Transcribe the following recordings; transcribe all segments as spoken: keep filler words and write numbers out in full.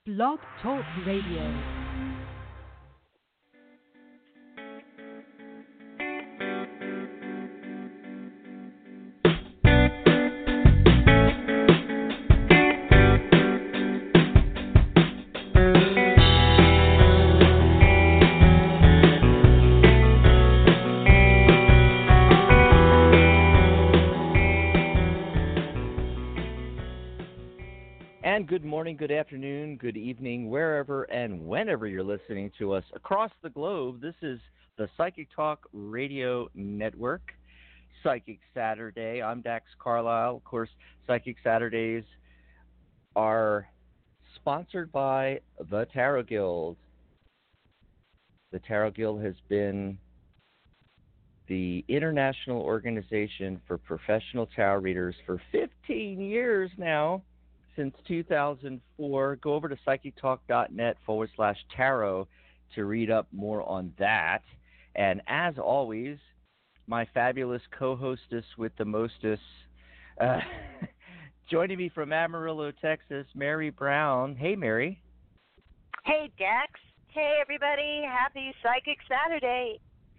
Blog Talk Radio. And good morning, good afternoon, good evening, wherever and whenever you're listening to us across the globe. This is the Psychic Talk Radio Network, Psychic Saturday. I'm Dax Carlisle. Of course, Psychic Saturdays are sponsored by the Tarot Guild. The Tarot Guild has been the international organization for professional tarot readers for fifteen years now. Since two thousand four. Go over to psychictalk.net forward slash tarot to read up more on that. And as always, my fabulous co-hostess with the mostest, uh, joining me from Amarillo, Texas, Mary Brown. Hey, Mary. Hey, Dex. Hey, everybody. Happy Psychic Saturday.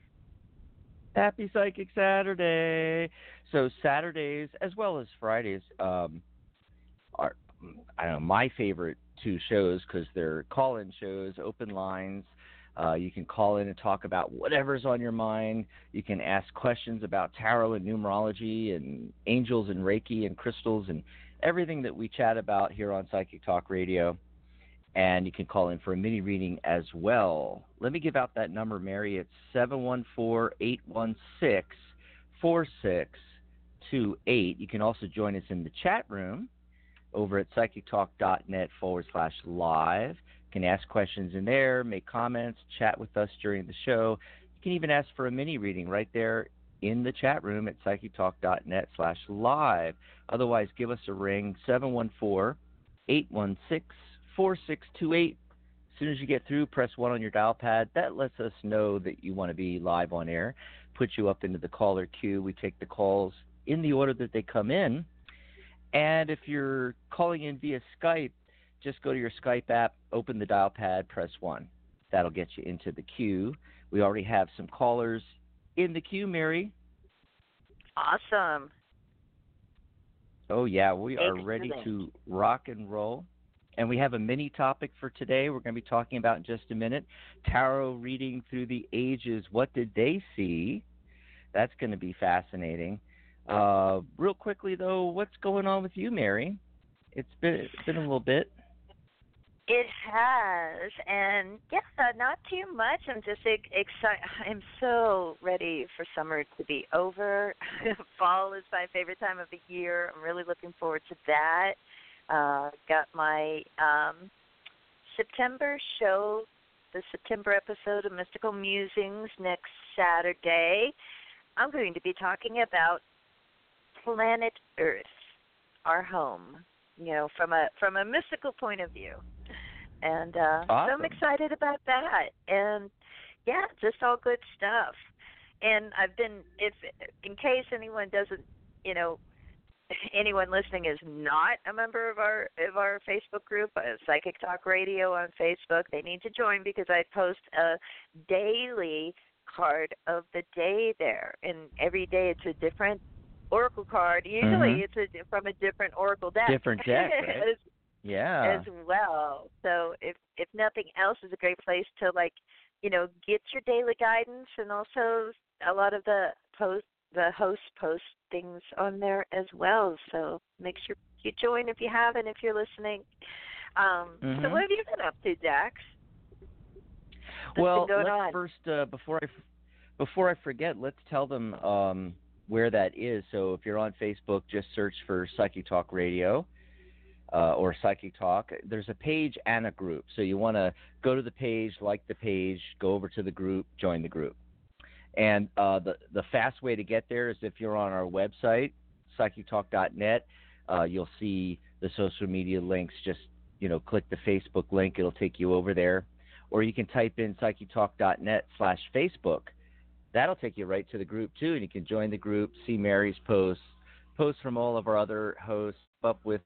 Happy Psychic Saturday. So Saturdays, as well as Fridays, um, are I don't know, my favorite two shows because they're call-in shows, open lines. Uh, you can call in and talk about whatever's on your mind. You can ask questions about tarot and numerology and angels and Reiki and crystals and everything that we chat about here on Psychic Talk Radio. And you can call in for a mini reading as well. Let me give out that number, Mary. It's seven one four, eight one six, four six two eight. You can also join us in the chat room over at psychictalk.net forward slash live. You can ask questions in there, make comments, chat with us during the show. You can even ask for a mini reading right there in the chat room at psychictalk.net slash live. Otherwise, give us a ring, seven one four, eight one six, four six two eight. As soon as you get through, press one on your dial pad. That lets us know that you want to be live on air, put you up into the caller queue. We take the calls in the order that they come in. And if you're calling in via Skype, just go to your Skype app, open the dial pad, press one. That'll get you into the queue. We already have some callers in the queue, Mary. Awesome. Oh, yeah, we are Excellent. ready to rock and roll. And we have a mini topic for today we're going to be talking about in just a minute. Tarot reading through the ages. What did they see? That's going to be fascinating. Uh, real quickly, though, what's going on with you, Mary? It's been it's been a little bit. It has, and yeah, not too much. I'm just excited. I'm so ready for summer to be over. Fall is my favorite time of the year. I'm really looking forward to that. Uh, got my um, September show, the September episode of Mystical Musings next Saturday. I'm going to be talking about planet Earth, our home, you know, from a from a mystical point of view. And uh, awesome. so I'm excited about that. And, yeah, just all good stuff. And I've been, if in case anyone doesn't, you know, anyone listening is not a member of our of our Facebook group, uh, Psychic Talk Radio on Facebook, they need to join because I post a daily card of the day there. And every day it's a different oracle card. Usually mm-hmm. it's a, from a different oracle deck. Different deck, right? as, yeah. as well. So if if nothing else, is a great place to, like, you know, get your daily guidance, and also a lot of the post the host post things on there as well. So make sure you join if you haven't, if you're listening. Um, mm-hmm. So what have you been up to, Dax? What's well, been going let's on? first uh, before I before I forget, let's tell them um, where that is. So if you're on Facebook, just search for Psychic Talk Radio uh, or Psychic Talk. There's a page and a group. So you want to go to the page, like the page, go over to the group, join the group. And uh, the, the fast way to get there is if you're on our website, psychic talk dot net, uh, you'll see the social media links. Just, you know, click the Facebook link. It'll take you over there. Or you can type in psychictalk.net slash Facebook. That'll take you right to the group, too, and you can join the group, see Mary's posts, posts from all of our other hosts, up with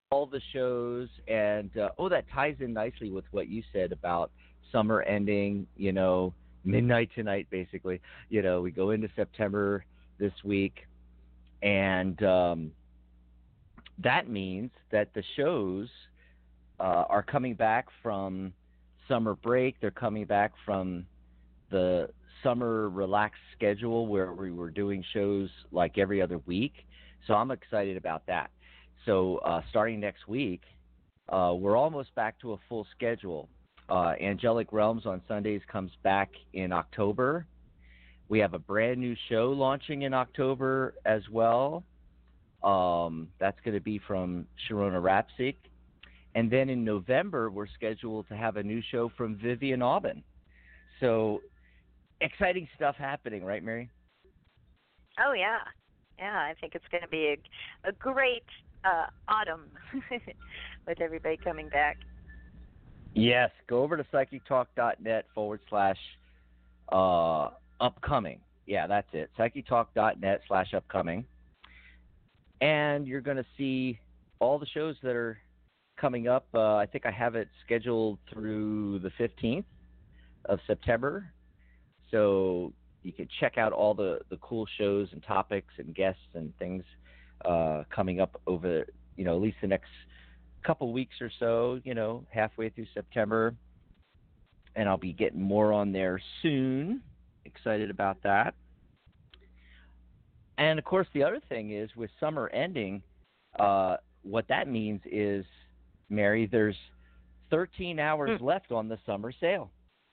all the shows, and uh, oh, that ties in nicely with what you said about summer ending. You know, midnight tonight, basically. You know, we go into September this week, and um, that means that the shows uh, are coming back from summer break. They're coming back from the summer relaxed schedule where we were doing shows like every other week. So I'm excited about that. So uh, starting next week, uh, we're almost back to a full schedule. Uh, Angelic Realms on Sundays comes back in October. We have a brand new show launching in October as well. Um, that's going to be from Sharona Rapsik. And then in November, we're scheduled to have a new show from Vivian Aubin. So exciting stuff happening, right, Mary? Oh, yeah. Yeah, I think it's going to be a, a great uh, autumn with everybody coming back. Yes, go over to psychictalk.net forward slash uh, upcoming. Yeah, that's it. psychictalk.net slash upcoming. And you're going to see all the shows that are coming up. Uh, I think I have it scheduled through the fifteenth of September. So you can check out all the, the cool shows and topics and guests and things uh, coming up over, you know, at least the next couple weeks or so, you know, halfway through September. And I'll be getting more on there soon. Excited about that. And, of course, the other thing is with summer ending, uh, what that means is, Mary, there's thirteen hours mm. left on the summer sale.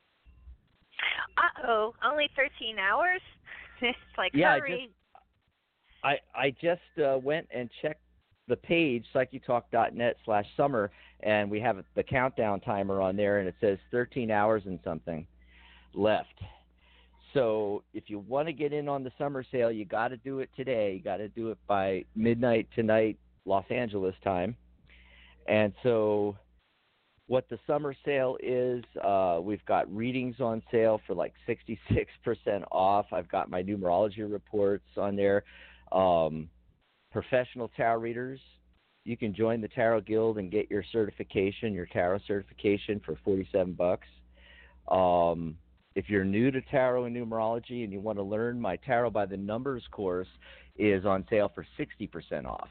Uh-oh, only thirteen hours? It's like, yeah, hurry. I just, I, I just uh, went and checked the page, psychictalk.net slash summer, and we have the countdown timer on there, and it says thirteen hours and something left. So if you want to get in on the summer sale, you got to do it today. You got to do it by midnight tonight, Los Angeles time. And so what the summer sale is, uh, we've got readings on sale for like sixty-six percent off. I've got my numerology reports on there. Um, professional tarot readers, you can join the Tarot Guild and get your certification, your tarot certification for forty-seven bucks. Um, if you're new to tarot and numerology and you want to learn, my Tarot by the Numbers course is on sale for sixty percent off.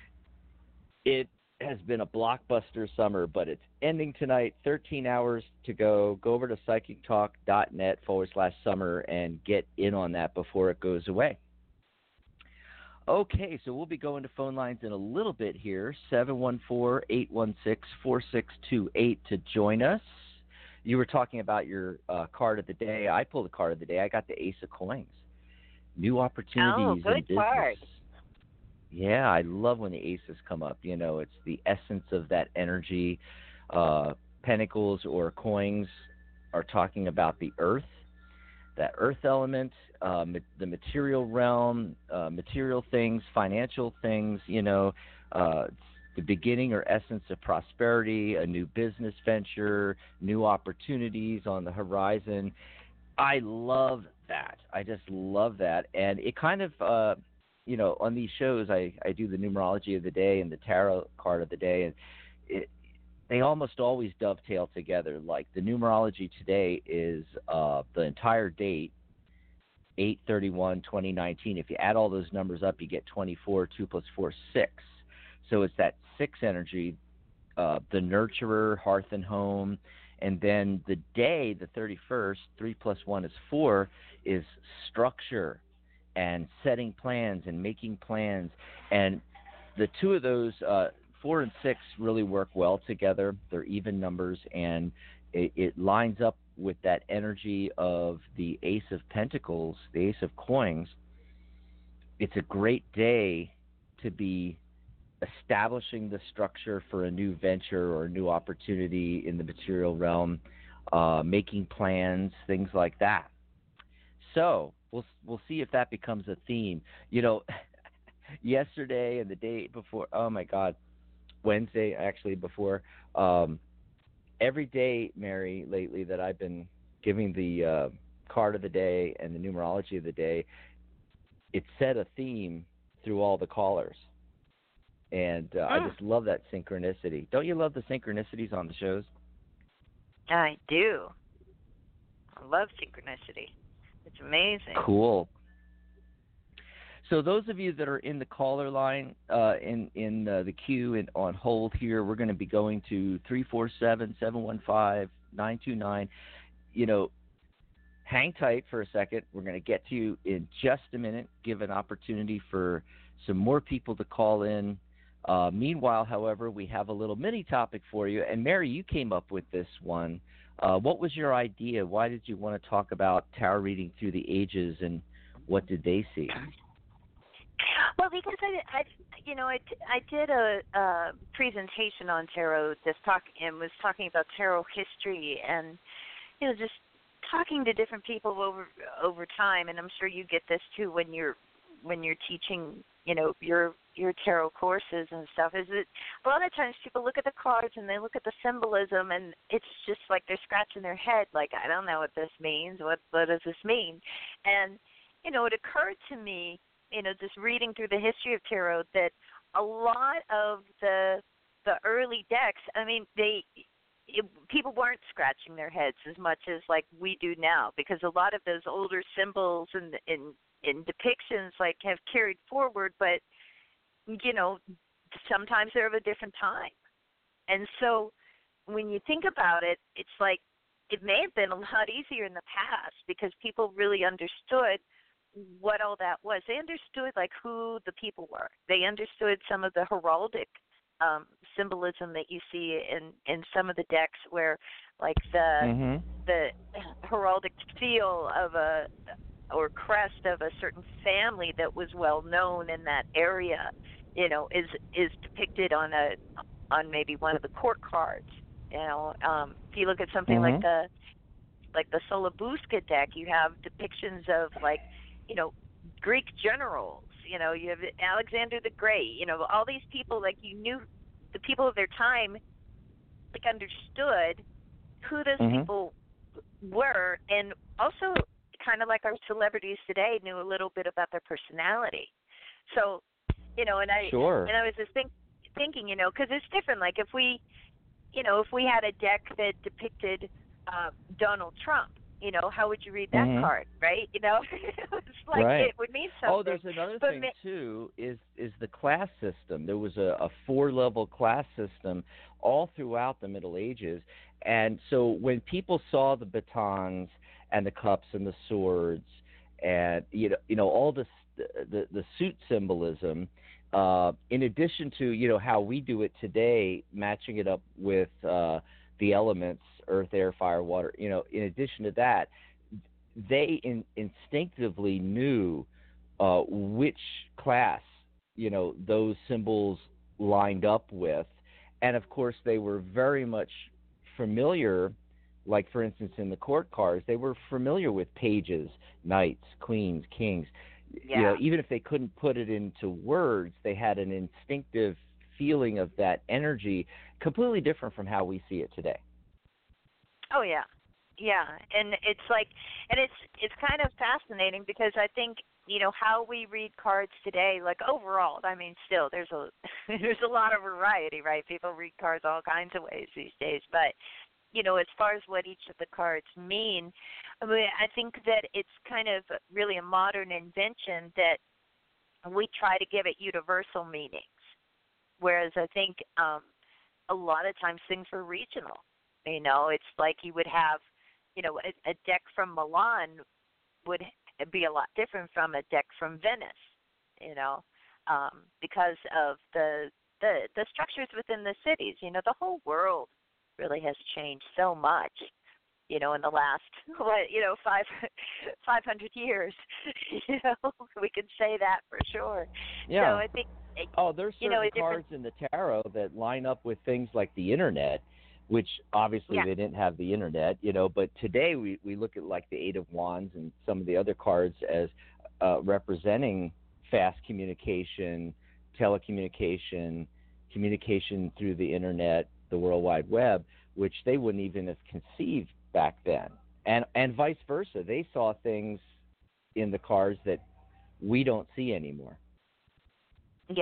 It has been a blockbuster summer, but it's ending tonight. thirteen hours to go. Go over to psychictalk.net forward slash summer and get in on that before it goes away. Okay, so we'll be going to phone lines in a little bit here, seven one four, eight one six, four six two eight to join us. You were talking about your uh, card of the day. I pulled the card of the day. I got the Ace of Coins. New opportunities oh, good in business. Card. Yeah, I love when the aces come up. You know, it's the essence of that energy. Uh, pentacles or coins are talking about the earth, that earth element, uh, ma- the material realm, uh, material things, financial things, you know, uh, the beginning or essence of prosperity, a new business venture, new opportunities on the horizon. I love that. I just love that. And it kind of, uh, you know, on these shows, I, I do the numerology of the day and the tarot card of the day, and it, they almost always dovetail together. Like the numerology today is uh, the entire date, eight thirty-one twenty nineteen. If you add all those numbers up, you get twenty-four, two plus four, six. So it's that six energy, uh, the nurturer, hearth and home. And then the day, the thirty-first, three plus one is four, is structure and setting plans and making plans. And the two of those, uh, four and six, really work well together. They're even numbers, and it, it lines up with that energy of the Ace of Pentacles, the Ace of Coins. It's a great day to be establishing the structure for a new venture or a new opportunity in the material realm, uh, making plans, things like that. So we'll we'll see if that becomes a theme. You know, yesterday and the day before, oh my God, Wednesday actually before, um, every day, Mary, lately that I've been giving the uh, card of the day and the numerology of the day, it set a theme through all the callers. And uh, I Mm. just love that synchronicity. Don't you love the synchronicities on the shows? I do. I love synchronicity. It's amazing. Cool. So those of you that are in the caller line, uh, in in uh, the queue and on hold here, we're going to be going to three four seven, seven one five, nine two nine. You know, hang tight for a second. We're going to get to you in just a minute, give an opportunity for some more people to call in. Uh, meanwhile, however, we have a little mini topic for you. And Mary, you came up with this one. Uh, what was your idea? Why did you want to talk about tarot reading through the ages, and what did they see? Well, because I, I you know, I, I did a, a presentation on tarot, just talk, and was talking about tarot history, and you know, just talking to different people over over time. And I'm sure you get this too when you're when you're teaching, you know, your your tarot courses and stuff. Is that a lot of times people look at the cards and they look at the symbolism, and it's just like they're scratching their head, like, I don't know what this means. What what does this mean? And you know, it occurred to me, you know, just reading through the history of tarot, that a lot of the the early decks, I mean, they it, people weren't scratching their heads as much as like we do now, because a lot of those older symbols and and, and depictions like have carried forward, but you know, sometimes they're of a different time. And so when you think about it, it's like it may have been a lot easier in the past because people really understood what all that was. They understood like who the people were. They understood some of the heraldic um, symbolism that you see in, in some of the decks, where like the Mm-hmm. the heraldic feel of a or crest of a certain family that was well known in that area, you know, is is depicted on a on maybe one of the court cards. You know, um, if you look at something Mm-hmm. like the like the Solabusca deck, you have depictions of like, you know, Greek generals. You know, you have Alexander the Great. You know, all these people, like, you knew the people of their time, like, understood who those Mm-hmm. people were, and also kind of like our celebrities today knew a little bit about their personality. So, you know, and I Sure. and I was just think, thinking, you know, because it's different. Like if we, you know, if we had a deck that depicted uh, Donald Trump, you know, how would you read that Mm-hmm. card, right? You know, it's like Right. it would mean something. Oh, there's another but thing ma- too. Is is the class system? There was a, a four level class system all throughout the Middle Ages, and so when people saw the batons and the cups and the swords, and you know you know all this the the suit symbolism, uh, in addition to you know how we do it today, matching it up with uh, the elements, earth, air, fire, water. You know, in addition to that, they in, instinctively knew uh, which class, you know, those symbols lined up with. And of course, they were very much familiar, like for instance, in the court cards, they were familiar with pages, knights, queens, kings. yeah. You know, even if they couldn't put it into words, they had an instinctive feeling of that energy, completely different from how we see it today. Oh yeah, yeah, and it's like, and it's it's kind of fascinating because I think, you know, how we read cards today, like overall, I mean, still there's a there's a lot of variety, right? People read cards all kinds of ways these days, but you know, as far as what each of the cards mean, I mean, I think that it's kind of really a modern invention that we try to give it universal meanings, whereas I think um, a lot of times things are regional. You know, it's like you would have, you know, a, a deck from Milan would be a lot different from a deck from Venice, you know, um, because of the, the the structures within the cities. You know, the whole world really has changed so much, you know, in the last, what, you know, five five hundred years. You know, we can say that for sure. Yeah. So I think, Oh, there's certain you know, a different, cards in the tarot that line up with things like the internet, which obviously yeah. they didn't have the internet, you know, but today we, we look at like the Eight of Wands and some of the other cards as uh, representing fast communication, telecommunication, communication through the internet, the World Wide Web, which they wouldn't even have conceived back then. And and vice versa. They saw things in the cards that we don't see anymore. Yeah,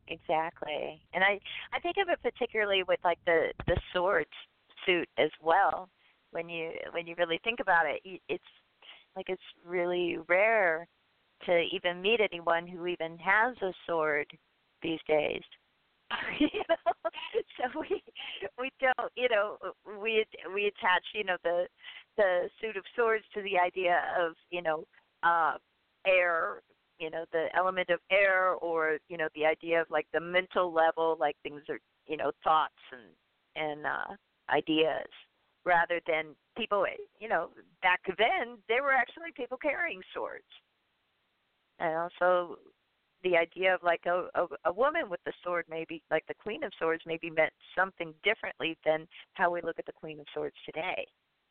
exactly. And I I think of it particularly with like the the swords suit as well. When you when you really think about it, y- it's like it's really rare to even meet anyone who even has a sword these days. you know, so we we don't, you know, we we attach, you know, the the suit of swords to the idea of, you know, uh, air, you know, the element of air, or you know, the idea of like the mental level, like things are, you know, thoughts and and uh, ideas, rather than people, you know, back then there were actually people carrying swords. And also the idea of like a, a, a woman with the sword, maybe like the Queen of Swords, maybe meant something differently than how we look at the Queen of Swords today.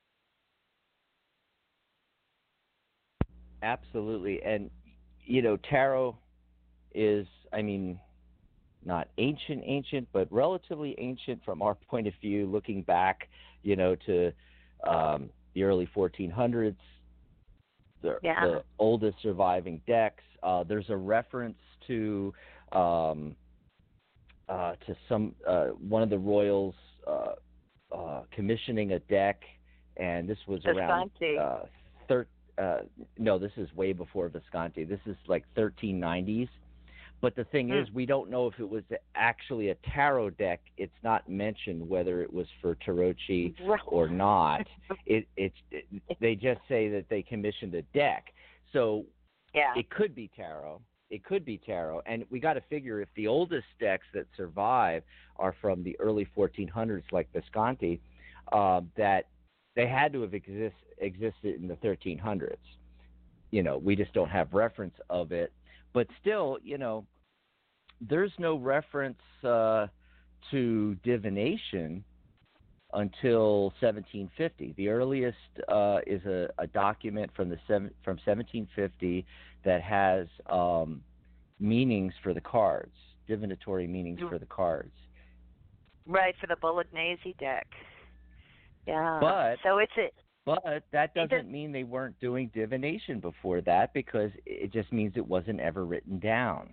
Absolutely. And, you know, tarot is, I mean, not ancient, ancient, but relatively ancient from our point of view, looking back, you know, to um, the early fourteen hundreds, the, Yeah. the oldest surviving decks. Uh, there's a reference to um, uh, to some uh, one of the royals uh, uh, commissioning a deck, and this was around Visconti. uh, thir- uh, no, this is way before Visconti. This is like thirteen nineties. But the thing Mm. is, we don't know if it was actually a tarot deck. It's not mentioned whether it was for Tarocchi or not. It, it's it, they just say that they commissioned a deck. So Yeah. it could be tarot. It could be tarot. And we got to figure if the oldest decks that survive are from the early fourteen hundreds, like Visconti, uh, that they had to have exist, existed in the thirteen hundreds. You know, we just don't have reference of it. But still, you know, there's no reference uh, to divination until seventeen fifty. The earliest uh, is a, a document from the seven, from seventeen fifty that has um, meanings for the cards, divinatory meanings for the cards. Right, for the Bolognese deck. Yeah. But so it's a But that it doesn't mean they weren't doing divination before that, because it just means it wasn't ever written down.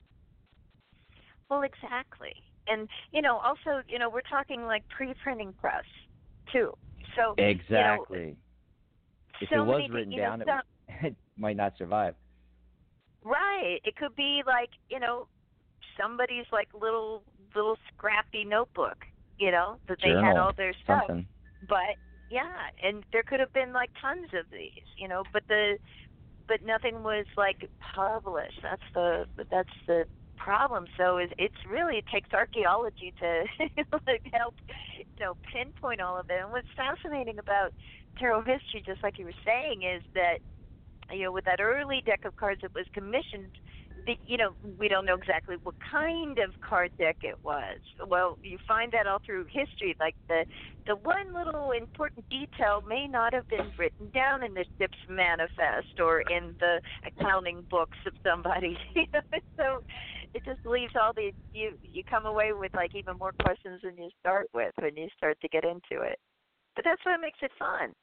Well, exactly. And, you know, also, you know, we're talking like pre-printing press, too. So, Exactly. You know, if so it was many, written you know, down, it, some, it might not survive. right. It could be like, you know, somebody's like little, little scrappy notebook, you know, that they had Journal, all their stuff. something. But, yeah, and there could have been like tons of these, you know, but the, but nothing was like published. That's the, that's the problem. So it, it's really, it takes archaeology to like help, you know, pinpoint all of it. And what's fascinating about tarot history, just like you were saying, is that, you know, with that early deck of cards that was commissioned, the, you know, we don't know exactly what kind of card deck it was. Well, you find that all through history. Like the the one little important detail may not have been written down in the ship's manifest or in the accounting books of somebody. You know? So it just leaves all the you you come away with like even more questions than you start with when you start to get into it. But that's what makes it fun.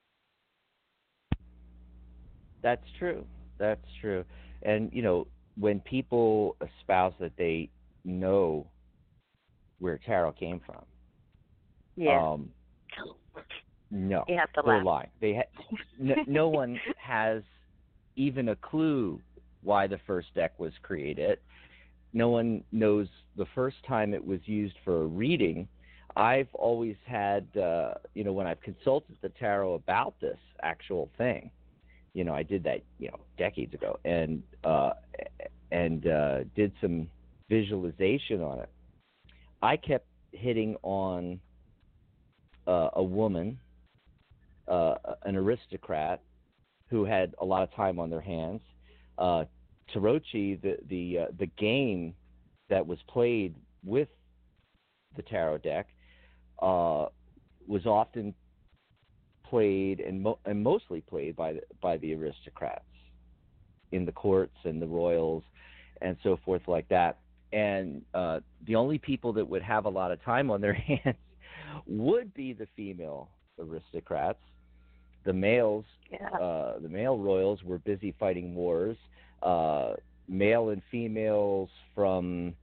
That's true. That's true. And, you know, when people espouse that they know where tarot came from, Yeah. um, no, You have to they're laugh. lying. They ha- no, no one has even a clue why the first deck was created. No one knows the first time it was used for a reading. I've always had, uh, you know, when I've consulted the tarot about this actual thing, you know, I did that, you know, decades ago, and uh, and uh, did some visualization on it. I kept hitting on uh, a woman, uh, an aristocrat who had a lot of time on their hands. Uh, Tarocchi, the the uh, the game that was played with the tarot deck, uh, was often played and, mo- and mostly played by the, by the aristocrats in the courts and the royals and so forth like that. And uh, the only people that would have a lot of time on their hands would be the female aristocrats. The males, Yeah. uh, the male royals were busy fighting wars. Uh, male and females from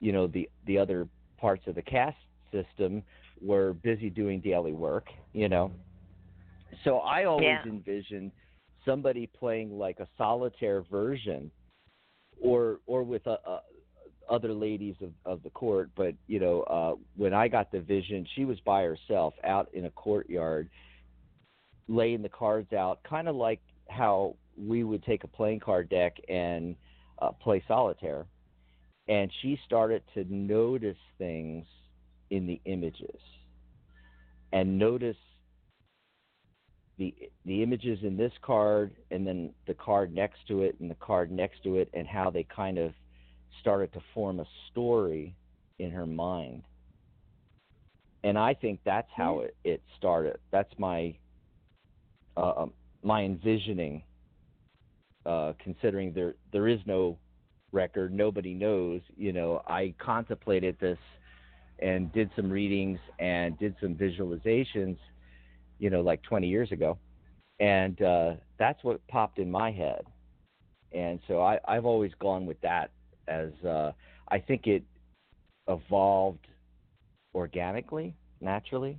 you know, the the other parts of the caste system were busy doing daily work, you know. So I always Yeah. envisioned somebody playing like a solitaire version, or or with a, a, other ladies of, of the court. But you know, uh, when I got the vision, she was by herself out in a courtyard, laying the cards out, kind of like how we would take a playing card deck and uh, play solitaire. And she started to notice things in the images and notice the the images in this card and then the card next to it and the card next to it, and how they kind of started to form a story in her mind. And I think that's how it, it started. That's my uh, um, my envisioning, uh, considering there there is no record, nobody knows. You know, I contemplated this and did some readings and did some visualizations, you know, like twenty years ago, and uh, that's what popped in my head. And so I, I've always gone with that as uh, I think it evolved organically, naturally.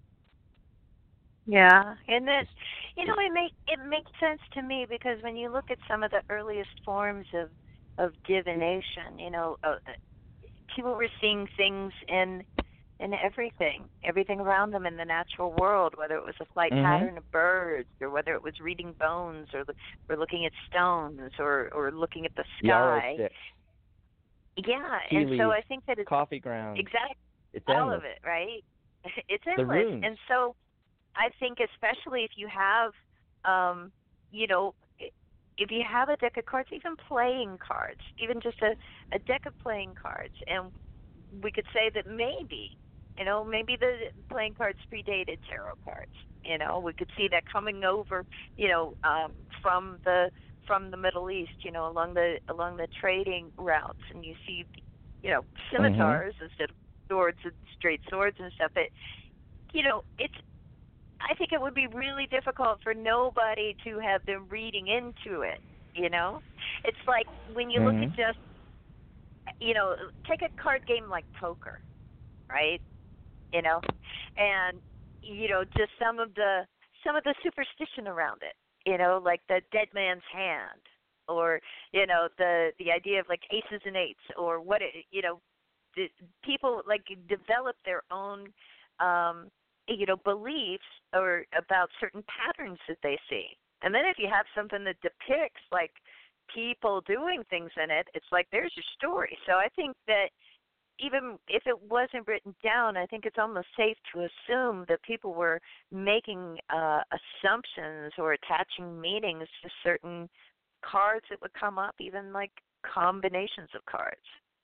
Yeah, and that, you know, it make it makes sense to me because when you look at some of the earliest forms of of divination, you know, uh, people were seeing things in in everything, everything around them in the natural world, whether it was a flight Mm-hmm. pattern of birds, or whether it was reading bones, or or looking at stones, or or looking at the Yarrow sky. sticks, Yeah, tea and so leaves, I think that it's coffee grounds. exact It's all endless. of it, right? It's The endless, runes. and so I think especially if you have, um, you know, if you have a deck of cards, even playing cards, even just a, a deck of playing cards, and we could say that maybe, you know, maybe the playing cards predated tarot cards. You know, we could see that coming over, you know, um, from the from the Middle East, you know, along the along the trading routes, and you see, you know, Mm-hmm. scimitars instead of swords and straight swords and stuff. But you know, it's I think it would be really difficult for nobody to have been reading into it, you know? It's like when you look at Mm-hmm. just, you know, take a card game like poker, right? You know, and you know, just some of the some of the superstition around it, you know, like the dead man's hand, or you know, the the idea of like aces and eights, or what it, you know, the, people like develop their own um you know beliefs or about certain patterns that they see, and then if you have something that depicts like people doing things in it, it's like there's your story. So I think that even if it wasn't written down, I think it's almost safe to assume that people were making uh assumptions or attaching meanings to certain cards that would come up, even like combinations of cards.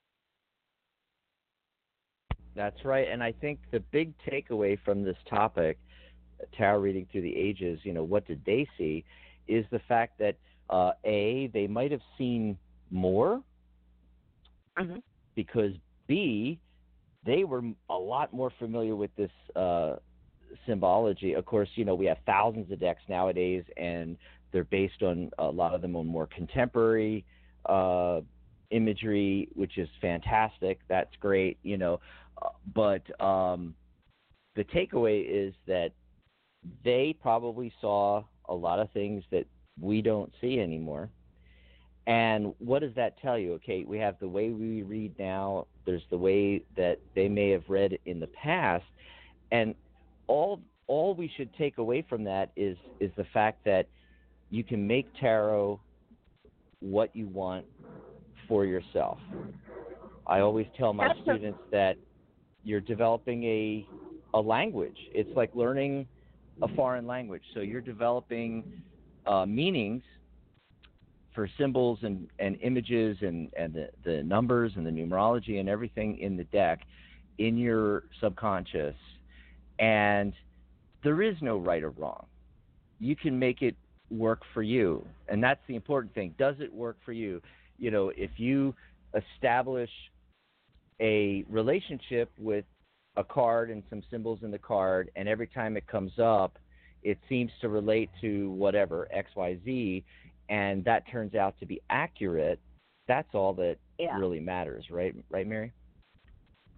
That's right. And I think the big takeaway from this topic, tarot reading through the ages, you know, what did they see, is the fact that uh, A, they might have seen more, Mhm. because B, they were a lot more familiar with this uh, symbology. Of course, you know, we have thousands of decks nowadays, and they're based on a lot of them on more contemporary uh, imagery, which is fantastic. That's great, you know. Uh, but um, the takeaway is that they probably saw a lot of things that we don't see anymore. And what does that tell you? Okay, we have the way we read now, there's the way that they may have read in the past, and all all we should take away from that is is the fact that you can make tarot what you want for yourself. I always tell my That's a, students that you're developing a a language. It's like learning a foreign language. So you're developing uh, meanings for symbols and, and images and, and the, the numbers and the numerology and everything in the deck in your subconscious. And there is no right or wrong. You can make it work for you. And that's the important thing. Does it work for you? You know, if you establish a relationship with a card and some symbols in the card, and every time it comes up, it seems to relate to whatever, X Y Z, and that turns out to be accurate, that's all that yeah. really matters, right? Right, Mary?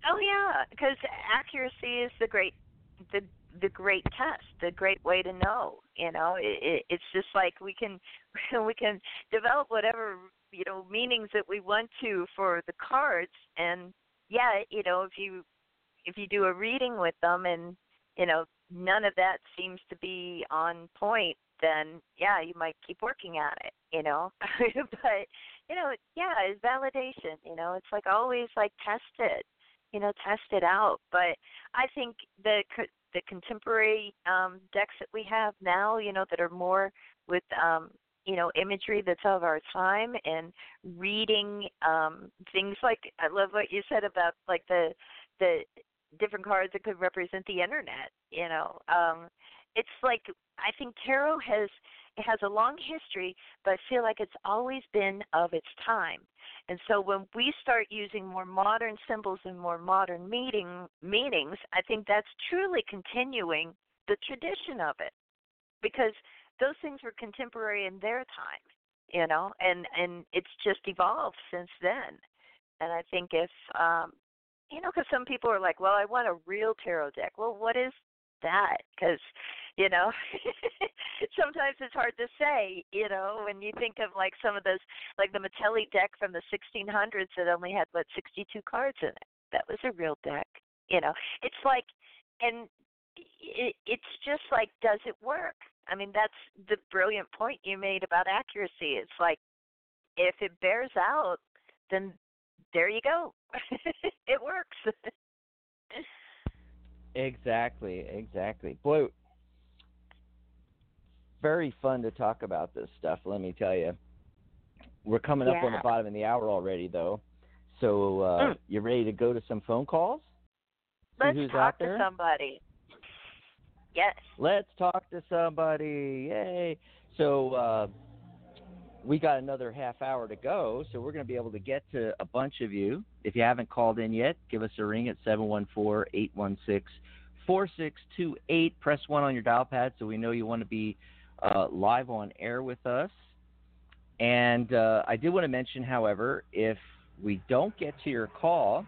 Oh yeah, because accuracy is the great the the great test, the great way to know. You know, it, it, it's just like we can we can develop whatever you know meanings that we want to for the cards, and yeah, you know, if you if you do a reading with them and you know none of that seems to be on point, then yeah, you might keep working at it. You know, but you know, yeah, it's validation. You know, it's like always like test it you know, test it out. But I think the co- the contemporary um, decks that we have now, you know, that are more with um, you know imagery that's of our time and reading um, things like I love what you said about like the the different cards that could represent the internet. You know, um, it's like I think tarot has it has a long history, but I feel like it's always been of its time. And so when we start using more modern symbols and more modern meaning meanings, I think that's truly continuing the tradition of it because those things were contemporary in their time, you know, and and it's just evolved since then. And I think if um, you know, because some people are like, well, I want a real tarot deck. Well, what is that? Because you know, sometimes it's hard to say, you know, when you think of like some of those, like the Metelli deck from the sixteen hundreds that only had, what, sixty-two cards in it. That was a real deck, you know. It's like, and it, it's just like, does it work? I mean, that's the brilliant point you made about accuracy. It's like, if it bears out, then there you go. It works. Exactly, exactly. Boy, very fun to talk about this stuff, let me tell you. We're coming up on the Yeah. bottom of the hour already, though. So uh, Mm. you ready to go to some phone calls? See Let's who's talk out to there? somebody. Yes. Let's talk to somebody. Yay. So uh, we got another half hour to go, so we're going to be able to get to a bunch of you. If you haven't called in yet, give us a ring at seven one four, eight one six, four six two eight. Press one on your dial pad so we know you want to be uh, live on air with us. And uh, I did want to mention, however, if we don't get to your call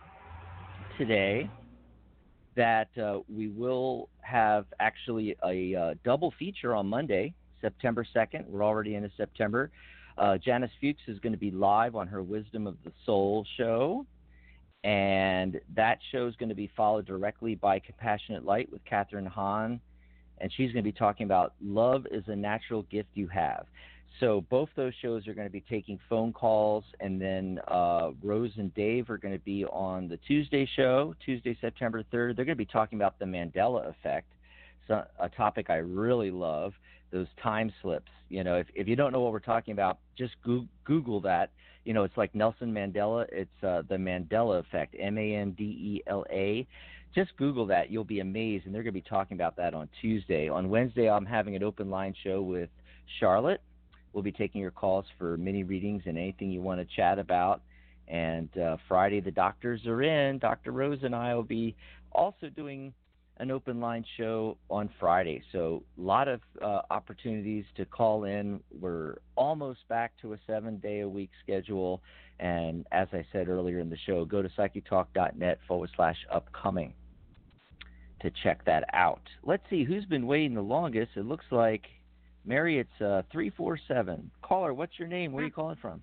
today, that uh, we will have actually a uh, double feature on Monday, September second. We're already into September. Uh, Janice Fuchs is going to be live on her Wisdom of the Soul show, and that show is going to be followed directly by Compassionate Light with Catherine Hahn, and she's going to be talking about love is a natural gift you have. So both those shows are going to be taking phone calls, and then uh, Rose and Dave are going to be on the Tuesday show, Tuesday, September third. They're going to be talking about the Mandela effect, so a topic I really love, those time slips. You know, if, if you don't know what we're talking about, just go- Google that. You know, it's like Nelson Mandela. It's uh, the Mandela effect, M A N D E L A. Just Google that. You'll be amazed, and they're going to be talking about that on Tuesday. On Wednesday, I'm having an open line show with Charlotte. We'll be taking your calls for mini readings and anything you want to chat about. And uh, Friday, the doctors are in. Doctor Rose and I will be also doing an open line show on Friday. So a lot of uh, opportunities to call in. We're almost back to a seven-day-a-week schedule. And as I said earlier in the show, go to psychic-talk.net forward slash upcoming to check that out. Let's see who's been waiting the longest. It looks like Mary, it's uh, three four seven. Caller, what's your name? Where are you calling from?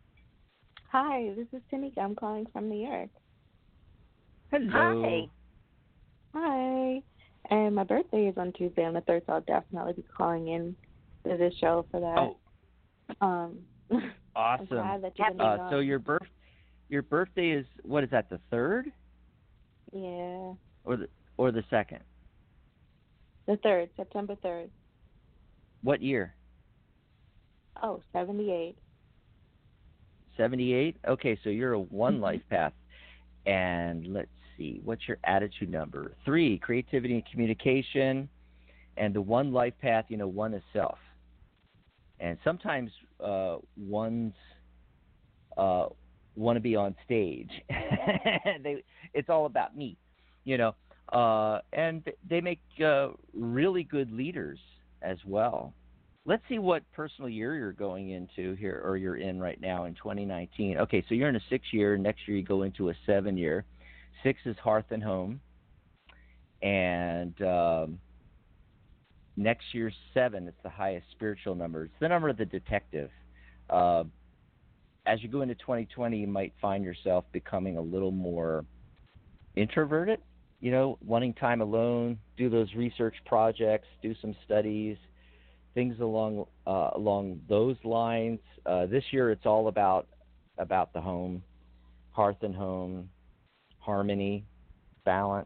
Hi, this is Tanika. I'm calling from New York. Hello. Hi. Hi. And my birthday is on Tuesday on the third, so I'll definitely be calling in to this show for that. Oh, um, awesome. I'm glad that you've been Uh, on. so your birth, your birthday is, what is that, the third Yeah, or the or the second? the third, September third. What year? Oh, seventy-eight. seventy-eight? Okay, so you're a one Mm-hmm. life path. And let's see, what's your attitude number? Three, creativity and communication. And the one life path, you know, one is self. And sometimes uh, ones uh, want to be on stage. they, it's all about me, you know. Uh, and they make uh, really good leaders as well. Let's see what personal year you're going into here, or you're in right now in twenty nineteen. Okay, so you're in a six year. Next year you go into a seven year. Six is hearth and home. And um, next year's seven, it's the highest spiritual number. It's the number of the detective. Uh, as you go into twenty twenty, you might find yourself becoming a little more introverted, you know, wanting time alone, do those research projects, do some studies, things along uh, along those lines. Uh, this year, it's all about about the home, hearth and home, harmony, balance.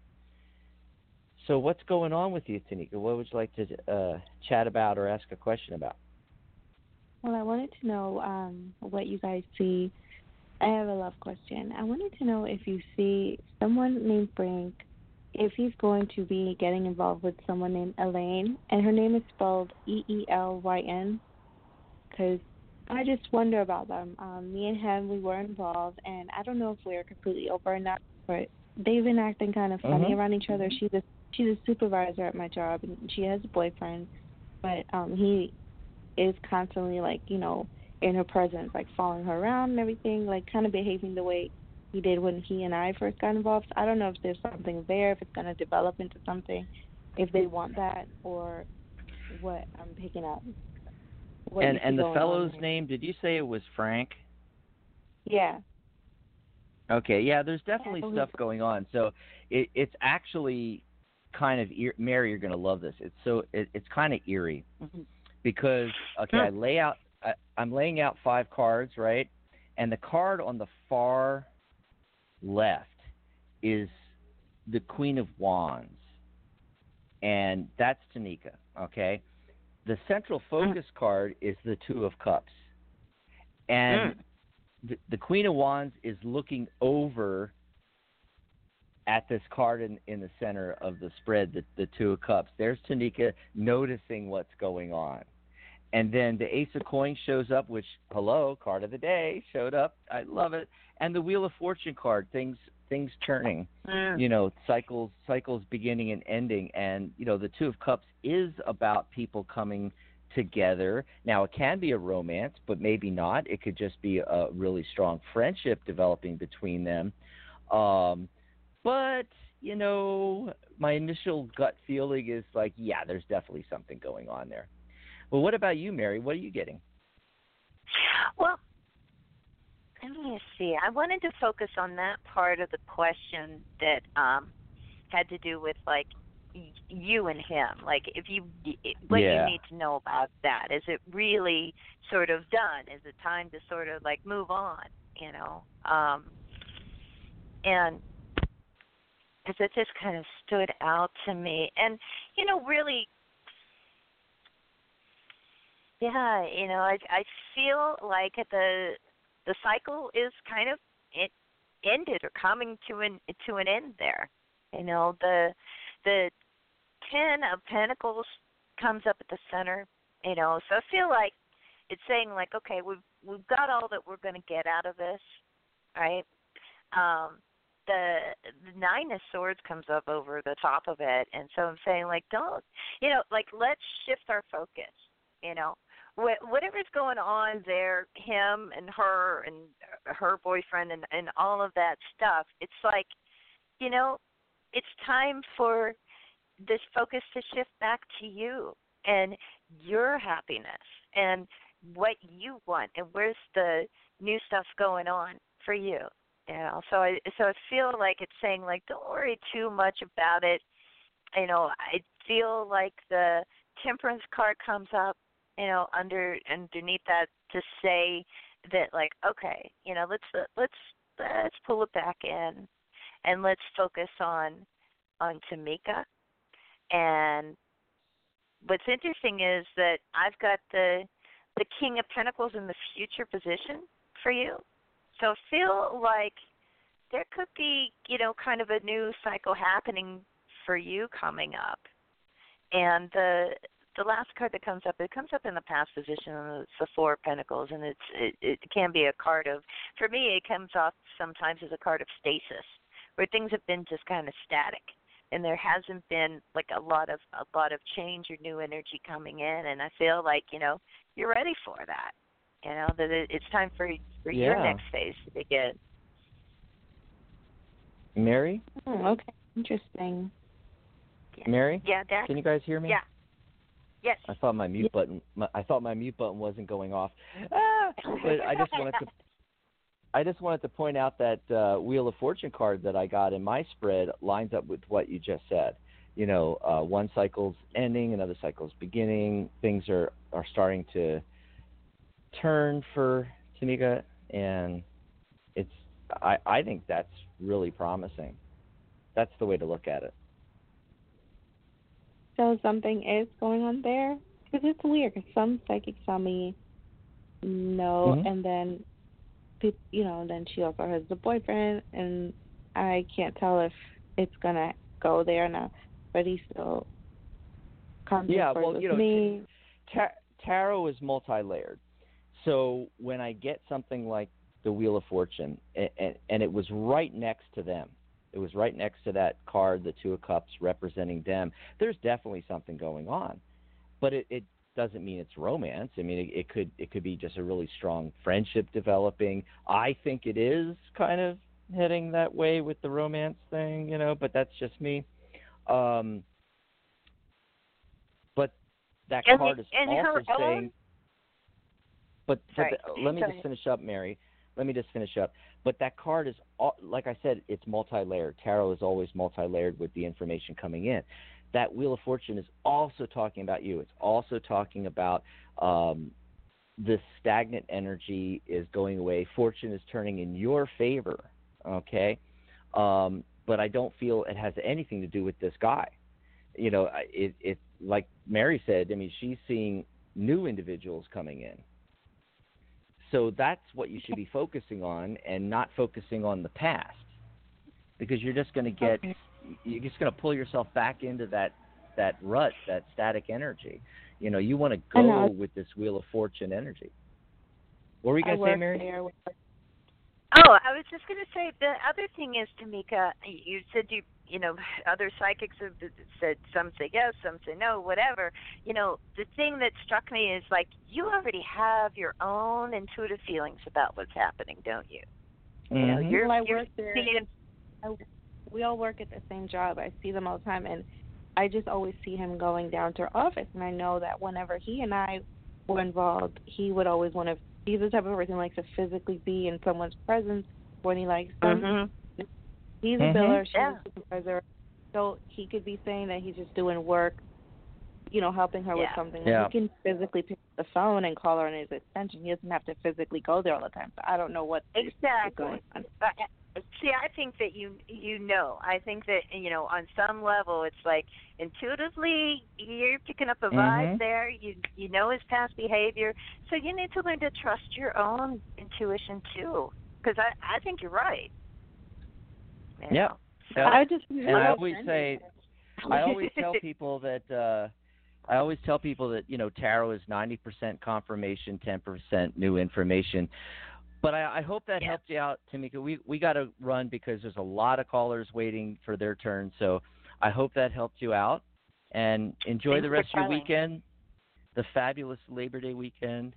So what's going on with you, Tanika? What would you like to uh, chat about or ask a question about? Well, I wanted to know um, what you guys see. I have a love question. I wanted to know if you see someone named Frank, if he's going to be getting involved with someone named Elaine, and her name is spelled E E L Y N, because I just wonder about them. Um, me and him, we were involved, and I don't know if we're completely over or not, but they've been acting kind of funny Mm-hmm. around each other. She's a she's a supervisor at my job, and she has a boyfriend, but um, he is constantly, like, you know, in her presence, like following her around and everything, like kind of behaving the way he did when he and I first got involved. So I don't know if there's something there, if it's going to develop into something, if they want that, or what I'm picking up. What And you see and the going fellow's on name, did you say it was Frank? there. Okay, yeah, there's definitely Yeah. stuff going on. So it, it's actually kind of eer- Mary, you're going to love this. It's so it, it's kind of eerie because okay, I lay out I, I'm laying out five cards, right? And the card on the far left is the Queen of Wands, and that's Tanika. Okay, the central focus mm. card is the Two of Cups, and mm. the, the Queen of Wands is looking over at this card in, in the center of the spread, the, the Two of Cups. There's Tanika noticing what's going on. And then the Ace of Coins shows up, which, hello, card of the day, showed up. I love it. And the Wheel of Fortune card, things things turning, mm. you know, cycles cycles beginning and ending. And, you know, the Two of Cups is about people coming together. Now, it can be a romance, but maybe not. It could just be a really strong friendship developing between them. Um, but, you know, my initial gut feeling is like, yeah, there's definitely something going on there. Well, what about you, Mary? What are you getting? Well, let me see. I wanted to focus on that part of the question that um, had to do with, like, y- you and him. Like, if you, what yeah. you need to know about that. Is it really sort of done? Is it time to sort of, like, move on, you know? Um, and as it just kind of stood out to me. And, you know, really, yeah, you know, I I feel like the the cycle is kind of it ended or coming to an to an end there. You know, the the Ten of Pentacles comes up at the center. You know, so I feel like it's saying like, okay, we've we've got all that we're going to get out of this, right? Um, the the Nine of Swords comes up over the top of it, and so I'm saying like, don't, you know, like let's shift our focus. You know, whatever's going on there, him and her and her boyfriend and, and all of that stuff, it's like, you know, it's time for this focus to shift back to you and your happiness and what you want and where's the new stuff going on for you. You know, so I so I feel like it's saying like, don't worry too much about it. You know, I feel like the Temperance card comes up, you know, under underneath that to say that, like, okay, you know, let's let's let's pull it back in, and let's focus on on Tanika. And what's interesting is that I've got the the King of Pentacles in the future position for you, so I feel like there could be, you know, kind of a new cycle happening for you coming up, and the. The last card that comes up, it comes up in the past position, and it's the Four of Pentacles, and it's it, it can be a card of, for me, it comes off sometimes as a card of stasis, where things have been just kind of static, and there hasn't been like a lot of a lot of change or new energy coming in, and I feel like, you know, you're ready for that, you know, that it, it's time for for yeah. your next phase to begin. Mary? Oh, okay, interesting. Yeah. Mary? Yeah, Dad. Can you guys hear me? Yeah. Yes. I thought my mute button. My, I thought my mute button wasn't going off. Ah! But I just wanted to. I just wanted to point out that uh, Wheel of Fortune card that I got in my spread lines up with what you just said. You know, uh, one cycle's ending, another cycle's beginning. Things are, are starting to turn for Tamika, and it's. I, I think that's really promising. That's the way to look at it. So something is going on there? Because it's weird. Because some psychics tell me no, Mhm. and then, peop- you know, then she also has a boyfriend, and I can't tell if it's gonna go there now. But he still comes Yeah, forward well, with you know, me. ta- tarot is multi-layered. So when I get something like the Wheel of Fortune, and, and, and it was right next to them, it was right next to that card, the Two of Cups representing them, there's definitely something going on. But it, it doesn't mean it's romance. I mean, it, it could it could be just a really strong friendship developing. I think it is kind of heading that way with the romance thing, you know, but that's just me. Um, but that And, card is and also her own. saying, but, but Sorry. the, let me Go just ahead. finish up, Mary. Let me just finish up. But that card is, all, like I said, it's multi-layered. Tarot is always multi-layered with the information coming in. That Wheel of Fortune is also talking about you. It's also talking about um, this stagnant energy is going away. Fortune is turning in your favor, okay? Um, but I don't feel it has anything to do with this guy. You know, it, it like Mary said, I mean, she's seeing new individuals coming in. So that's what you should be focusing on and not focusing on the past, because you're just going to get, Okay. you're just going to pull yourself back into that, that rut, that static energy. You know, you want to I go know. with this Wheel of Fortune energy. What were you I going to say, work Mary? there with Oh, I was just going to say the other thing is, Tamika, you said you, you know, other psychics have said some say yes, some say no, whatever. You know, the thing that struck me is like you already have your own intuitive feelings about what's happening, don't you? You know, Mhm. you're Well, I you're work there. seeing. I, we all work at the same job. I see them all the time, and I just always see him going down to our office. And I know that whenever he and I were involved, he would always want to. He's the type of person who likes to physically be in someone's presence when he likes them. Mm-hmm. He's a Mhm. biller, she's Yeah. a supervisor, so he could be saying that he's just doing work, you know, helping her with Yeah. something. Yeah. He can physically pick up the phone and call her on his extension. He doesn't have to physically go there all the time. So I don't know what is Exactly. going on. But, uh, see, I think that you you know. I think that you know on some level, it's like intuitively you're picking up a vibe Mhm. there. You you know his past behavior, so you need to learn to trust your own intuition too. Because I I think you're right. You Yeah. know? So, Yeah. I would just And I always say, I always tell people that uh, I always tell people that you know tarot is ninety percent confirmation, ten percent new information. But I, I hope that Yeah. helped you out, Tamika. We we got to run because there's a lot of callers waiting for their turn. So I hope that helped you out, and enjoy Thanks the for rest of your calling. weekend, the fabulous Labor Day weekend.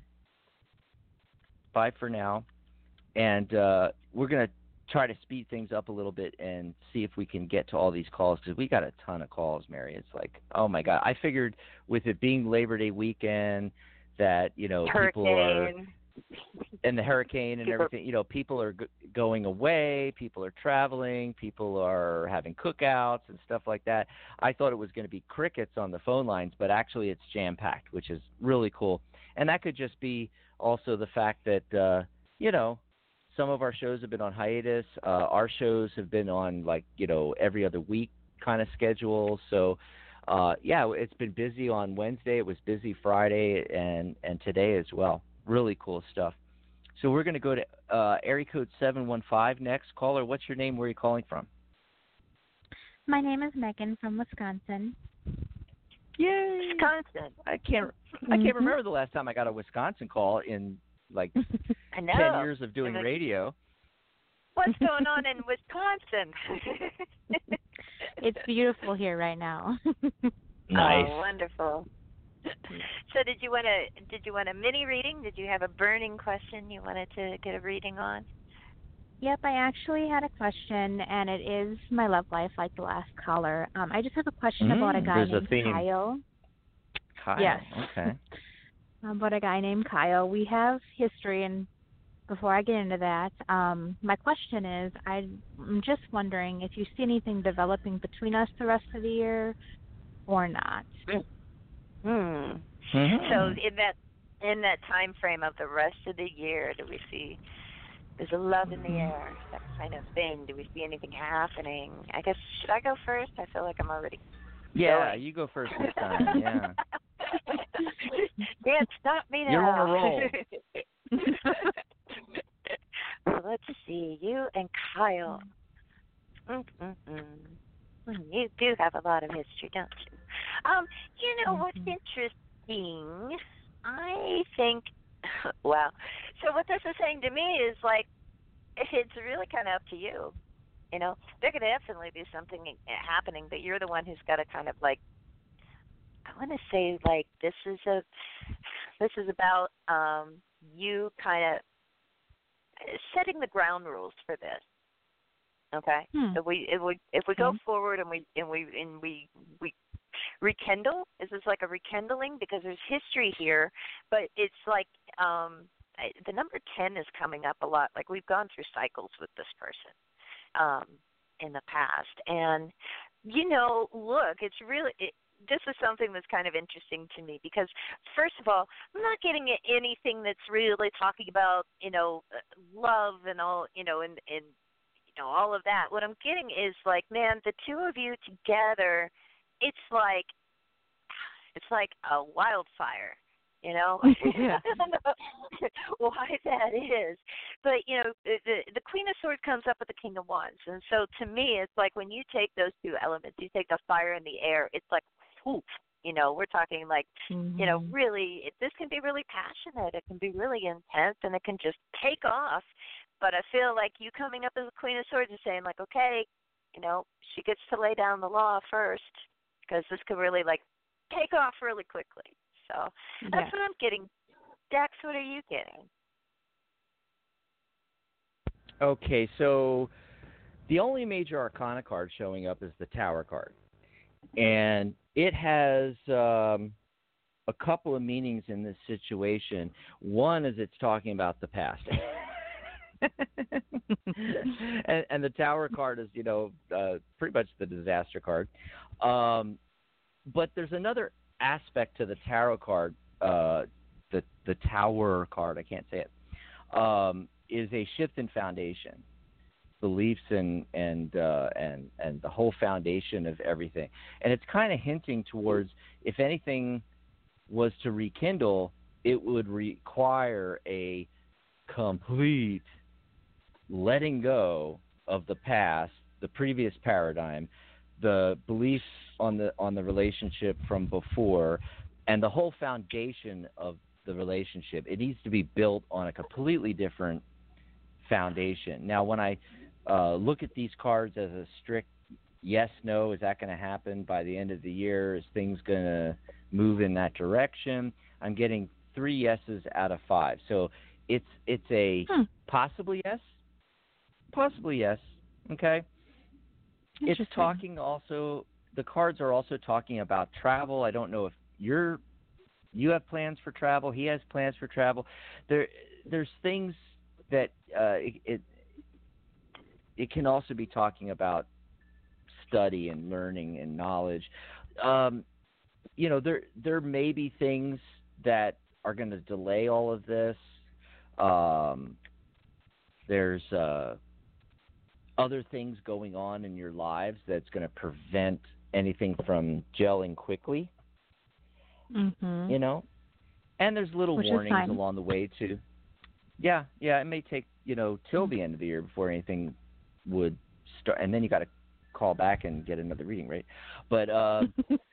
Bye for now, and uh, we're gonna try to speed things up a little bit and see if we can get to all these calls because we got a ton of calls, Mary. It's like, oh my God. I figured with it being Labor Day weekend that, you know, people are, Hurricane. and the hurricane and People- everything, you know, people are g- going away, people are traveling, people are having cookouts and stuff like that. I thought it was going to be crickets on the phone lines, but actually it's jam-packed, which is really cool. And that could just be also the fact that, uh, you know, some of our shows have been on hiatus. Uh, our shows have been on, like, you know, every other week kind of schedule. So, uh, yeah, it's been busy on Wednesday. It was busy Friday and, and today as well. Really cool stuff. So we're going to go to uh, area code seven one five next. Caller, what's your name? Where are you calling from? My name is Megan from Wisconsin. Yay! Wisconsin. I can't I can't remember the last time I got a Wisconsin call in like I know. ten years of doing And radio. What's going on in Wisconsin? It's beautiful here right now. Nice. Oh, wonderful. So, did you want to? Did you want a mini reading? Did you have a burning question you wanted to get a reading on? Yep, I actually had a question, and it is my love life, like the last caller. Um, I just have a question about a Mm, guy there's a named theme. Kyle. Kyle. Yes. Okay. About a guy named Kyle. We have history, and before I get into that, um, my question is, I'm just wondering if you see anything developing between us the rest of the year or not. Hmm. So Hmm. in that in that time frame of the rest of the year, do we see there's a love in the Mhm. air, that kind of thing? Do we see anything happening? I guess should I go first? I feel like I'm already Yeah, going. you go first this time. Yeah. Can't stop me now. You're on a roll. Well, let's see. You and Kyle. Mm-mm-mm. You do have a lot of history, don't you? Um, you know what's Mhm. interesting? I think, well, so what this is saying to me is like, it's really kind of up to you. You know, there could definitely be something happening, but you're the one who's got to kind of like, I want to say like this is a, this is about um you kind of setting the ground rules for this. Okay, Hmm. if we if we if we go Okay. forward and we and we and we we rekindle, is this like a rekindling because there's history here, but it's like um I- the number ten is coming up a lot. Like we've gone through cycles with this person um in the past, and you know, look, it's really it, this is something that's kind of interesting to me because first of all, I'm not getting at anything that's really talking about you know uh, love and all you know and and you know all of that. What I'm getting is like, man, the two of you together, it's like it's like a wildfire. You know, Yeah. I don't know why that is, but you know, the the the Queen of Swords comes up with the King of Wands, and so to me, it's like when you take those two elements, you take the fire and the air. It's like, whoof, you know, we're talking like, you know, Mhm. really, it, this can be really passionate. It can be really intense, and it can just take off. But I feel like you coming up as the Queen of Swords and saying like, okay, you know, she gets to lay down the law first, because this could really like take off really quickly. So that's Yes. what I'm getting. Dax, what are you getting? Okay, so the only major arcana card showing up is the Tower card. And it has um, a couple of meanings in this situation. One is it's talking about the past. and, and the Tower card is, you know, uh, pretty much the disaster card. Um, but there's another aspect to the tarot card, uh, the the Tower card. I can't say it. Um, is a shift in foundation, beliefs, and and uh, and and the whole foundation of everything. And it's kind of hinting towards if anything was to rekindle, it would require a complete letting go of the past, the previous paradigm, the beliefs on the on the relationship from before, and the whole foundation of the relationship. It needs to be built on a completely different foundation. Now, when I uh, look at these cards as a strict yes, no, is that going to happen by the end of the year? Is things going to move in that direction? I'm getting three yeses out of five. So it's it's a Hmm. possibly yes, possibly yes. Okay. It's Interesting. talking also. The cards are also talking about travel. I don't know if you're you have plans for travel. He has plans for travel. There there's things that uh, it, it it can also be talking about study and learning and knowledge. Um, you know, there there may be things that are going to delay all of this. Um, there's uh, other things going on in your lives that's going to prevent anything from gelling quickly. Mhm. You know, and there's little Which is warnings fine. along the way too. Yeah, yeah, it may take you know till the end of the year before anything would start, and then you got to call back and get another reading, right? But uh,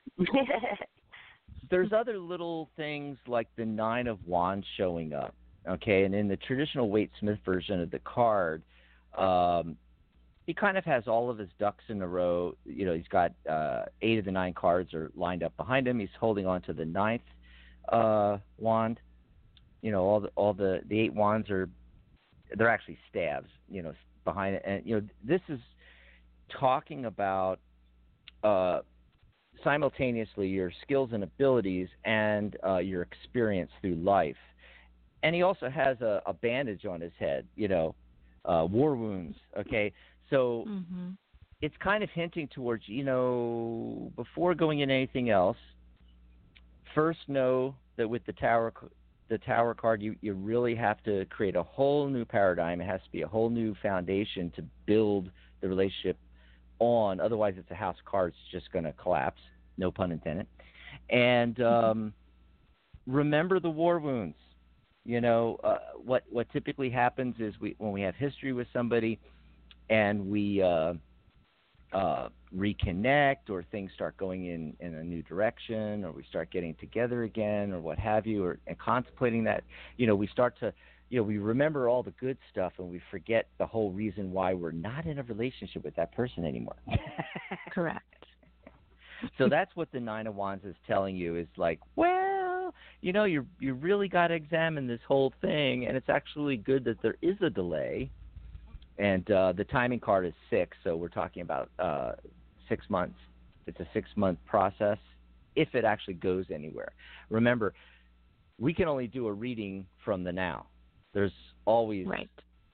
there's other little things like the Nine of Wands showing up, okay? And in the traditional Waite Smith version of the card, um, he kind of has all of his ducks in a row. You know, he's got uh, eight of the nine cards are lined up behind him. He's holding on to the ninth uh, wand. You know, all the all the the eight wands are they're actually staves. You know, behind it. And, you know, this is talking about uh, simultaneously your skills and abilities and uh, your experience through life. And he also has a, a bandage on his head, you know, uh, war wounds, okay? So Mm-hmm. it's kind of hinting towards, you know, before going in anything else, first know that with the tower the tower card, you, you really have to create a whole new paradigm. It has to be a whole new foundation to build the relationship on. Otherwise, it's a house of cards just going to collapse, no pun intended. And um, remember the war wounds. You know, uh, what what typically happens is we when we have history with somebody and we uh, uh, reconnect, or things start going in, in a new direction, or we start getting together again, or what have you, or and contemplating that, you know, we start to, you know, we remember all the good stuff and we forget the whole reason why we're not in a relationship with that person anymore. Correct. So that's what the Nine of Wands is telling you, is like, well, you know, you you really got to examine this whole thing, and it's actually good that there is a delay. And uh, the timing card is six, so we're talking about uh, six months. It's a six-month process if it actually goes anywhere. Remember, we can only do a reading from the now. There's always right.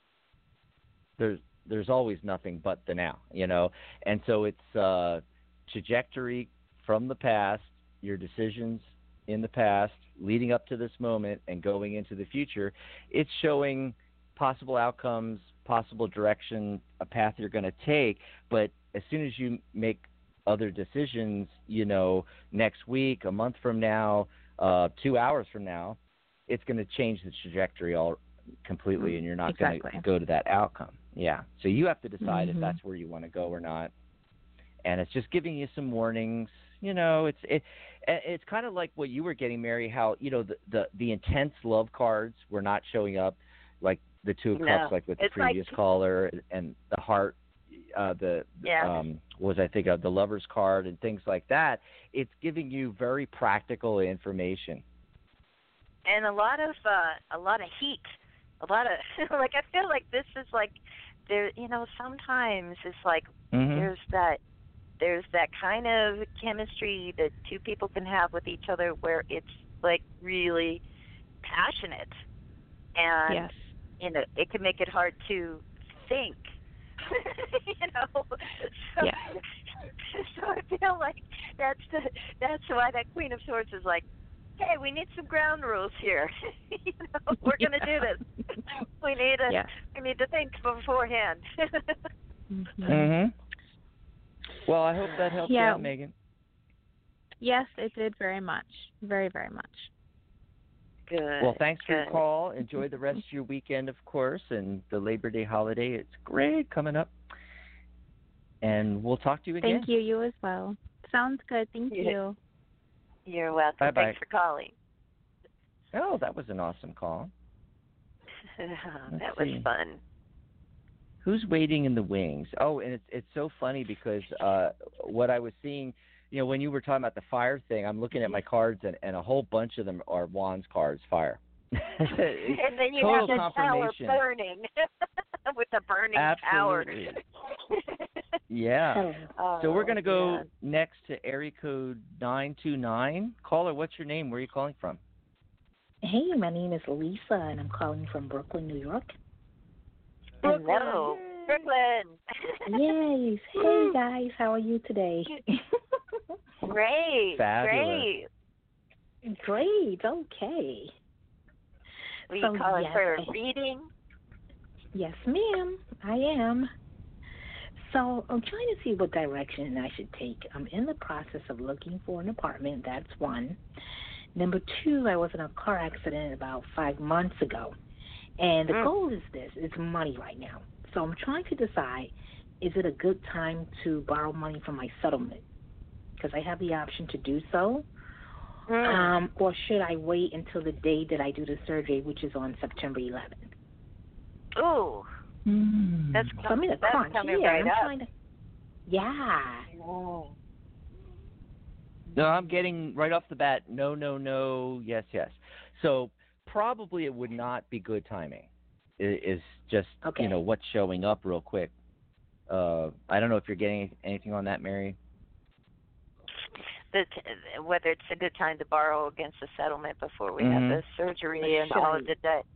There's there's always nothing but the now, you know. And so it's uh, trajectory from the past, your decisions in the past, leading up to this moment, and going into the future. It's showing possible outcomes, possible direction, a path you're going to take. But as soon as you make other decisions, you know, next week, a month from now, uh, two hours from now, it's going to change the trajectory all completely, and you're not exactly. going to go to that outcome. Yeah. So you have to decide mm-hmm. if that's where you want to go or not. And it's just giving you some warnings. You know, it's it, it's kind of like what you were getting, Mary, how, you know, the, the, the intense love cards were not showing up, like the Two of No. Cups, like with the It's previous like, caller, and the heart, uh, the, yeah. um, what was I think of, the Lover's card and things like that. It's giving you very practical information. And a lot of uh, a lot of heat, a lot of like I feel like this is like there. You know, sometimes it's like Mm-hmm. there's that there's that kind of chemistry that two people can have with each other where it's like really passionate, and Yes. you know it can make it hard to think. you know, so, yeah. so I feel like that's the that's why that Queen of Swords is like, hey, we need some ground rules here. you know, we're going to yeah. do this. We need to yeah. we need to think beforehand. mm-hmm. Mm-hmm. Well, I hope that helps Yeah. you out, Megan. Yes, it did very much. Very, very much. Good. Well, thanks for good. your call. Enjoy the rest of your weekend, of course, and the Labor Day holiday. It's great coming up. And we'll talk to you again. Thank you. You as well. Sounds good. Thank Yeah. you. You're welcome. Bye-bye. Thanks for calling. Oh, that was an awesome call. that was see. fun. Who's waiting in the wings? Oh, and it's it's so funny because uh, what I was seeing, you know, when you were talking about the fire thing, I'm looking at my cards, and, and a whole bunch of them are Wands cards, fire. And then you Total have the tower confirmation. burning with the burning Absolutely. tower. Yeah. Oh, So we're going to go man. next to area code nine two nine. Caller, what's your name? Where are you calling from? Hey, my name is Lisa, and I'm calling from Brooklyn, New York. Hello, Brooklyn. Yes. Hey, guys. How are you today? Great. Fabulous. Great. Great. Okay. Will you So, call yes, us for a I- reading? Yes, ma'am. I am. So I'm trying to see what direction I should take. I'm in the process of looking for an apartment. That's one. Number two, I was in a car accident about five months ago. And the Mm. goal is this. It's money right now. So I'm trying to decide, is it a good time to borrow money from my settlement? Because I have the option to do so. Mm. Um, or should I wait until the day that I do the surgery, which is on September eleventh? Ooh, Mm. that's So I'm in a that's crunch. coming Yeah, right I'm up. trying to. Yeah. Oh. No, I'm getting right off the bat, no, no, no, yes, yes. So probably it would not be good timing. is, is just Okay. you know what's showing up real quick. Uh, I don't know if you're getting anything on that, Mary. The, whether it's a good time to borrow against the settlement before we Mhm. have the surgery and Should all I- of the debt.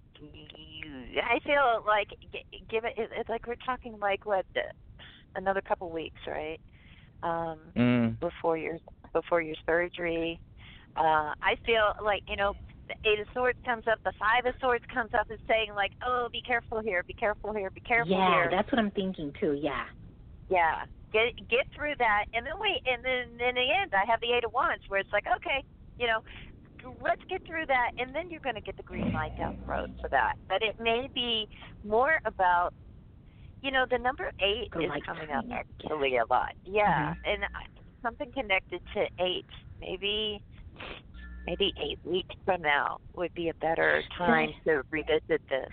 I feel like g- give it. It's like we're talking like what uh, another couple weeks, right? Um, Mm. before your before your surgery. Uh, I feel like you know the Eight of Swords comes up, the Five of Swords comes up, and saying like, oh, be careful here, be careful here, be careful Yeah, here. that's what I'm thinking too. Yeah. Yeah, get get through that, and then wait, and then in the end, I have the Eight of Wands, where it's like, okay, you know, let's get through that, and then you're going to get the green light down the road for that. But it may be more about, you know, the number eight The is right coming up timing, actually a lot. Yeah, Mhm. and I- something connected to eight, maybe. Maybe eight weeks from now would be a better time to revisit this.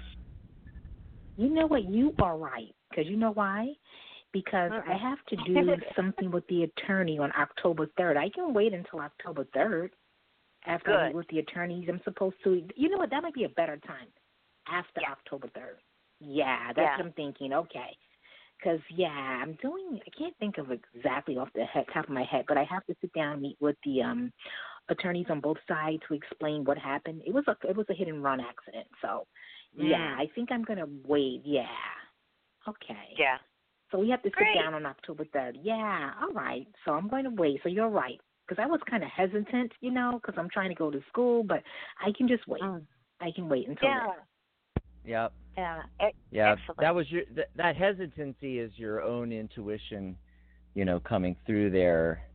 You know what? You are right. Because you know why? Because Mm-mm. I have to do something with the attorney on October third. I can wait until October third after I meet Good. with the attorneys. I'm supposed to. You know what? That might be a better time after Yeah. October third. Yeah, that's Yeah. what I'm thinking. Okay. Because, yeah, I'm doing, I can't think of exactly off the head, top of my head, but I have to sit down and meet with the um, attorneys on both sides to explain what happened. It was a it was a hit and run accident. So, yeah, Mm. I think I'm going to wait. Yeah. Okay. Yeah. So we have to sit Great. down on October third. Yeah, all right. So I'm going to wait. So you're right. Because I was kind of hesitant, you know, because I'm trying to go to school, but I can just wait. Mm. I can wait until Yeah. then. Yep. Yeah. E- Yeah. Excellent. That was your th- that hesitancy is your own intuition, you know, coming through there.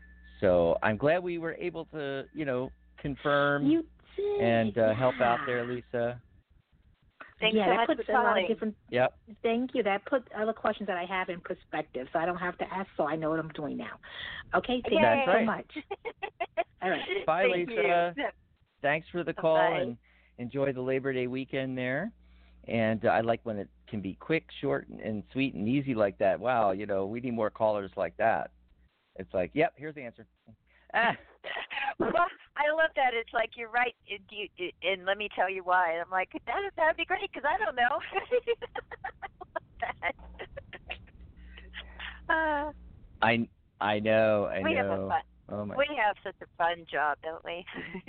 So I'm glad we were able to, you know, confirm You did. and uh, help out yeah. there, Lisa. Thanks yeah, so that much puts for a lot calling. of different. Yep. Thank you. That puts other questions that I have in perspective, so I don't have to ask. So I know what I'm doing now. Okay, thank That's you so right. much. All right. Bye, Thank Lisa. you. Thanks for the call Bye. and enjoy the Labor Day weekend there. And uh, I like when it can be quick, short, and, and sweet and easy like that. Wow, you know, we need more callers like that. It's like, yep, here's the answer. Ah. Well, I love that. It's like you're right, it, you, it, and let me tell you why. And I'm like, that that'd be great because I don't know. I love that. Uh, I I know, I we have a know. fun. Oh my. We have such a fun job, don't we?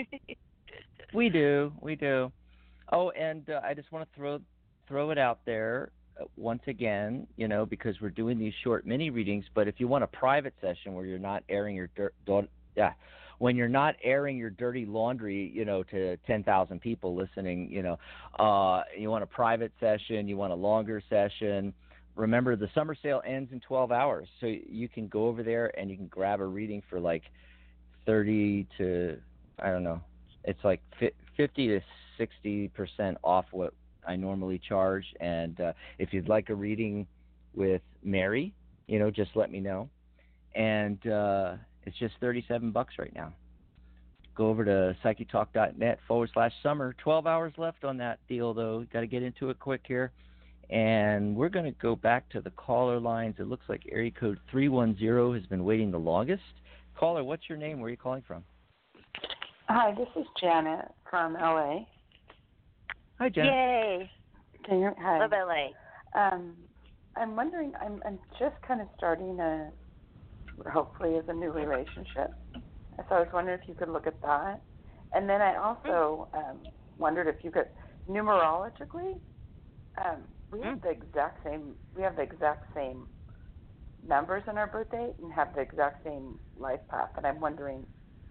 We do, we do. Oh, and uh, I just want to throw throw it out there uh, once again, you know, because we're doing these short mini readings. But if you want a private session where you're not airing your dirt, don't, yeah, when you're not airing your dirty laundry, you know, to ten thousand people listening, you know, uh, you want a private session, you want a longer session. Remember, the summer sale ends in twelve hours, so you can go over there and you can grab a reading for like thirty to, I don't know, it's like fifty to sixty percent off what I normally charge. And uh, if you'd like a reading with Mary, you know, just let me know. And uh, it's just thirty-seven bucks right now. Go over to psychic-talk.net forward slash summer. twelve hours left on that deal, though. Got to get into it quick here. And we're going to go back to the caller lines. It looks like area code three one zero has been waiting the longest. Caller, what's your name? Where are you calling from? Hi, this is Janet from L A. Hi, Janet. Yay! Can you? Hi. Love L A. Um, I'm wondering. I'm I'm just kind of starting a, hopefully, as a new relationship. So I was wondering if you could look at that, and then I also um, wondered if you could numerologically. Um, we have the exact same. We have the exact same numbers in our birth date and have the exact same life path, and I'm wondering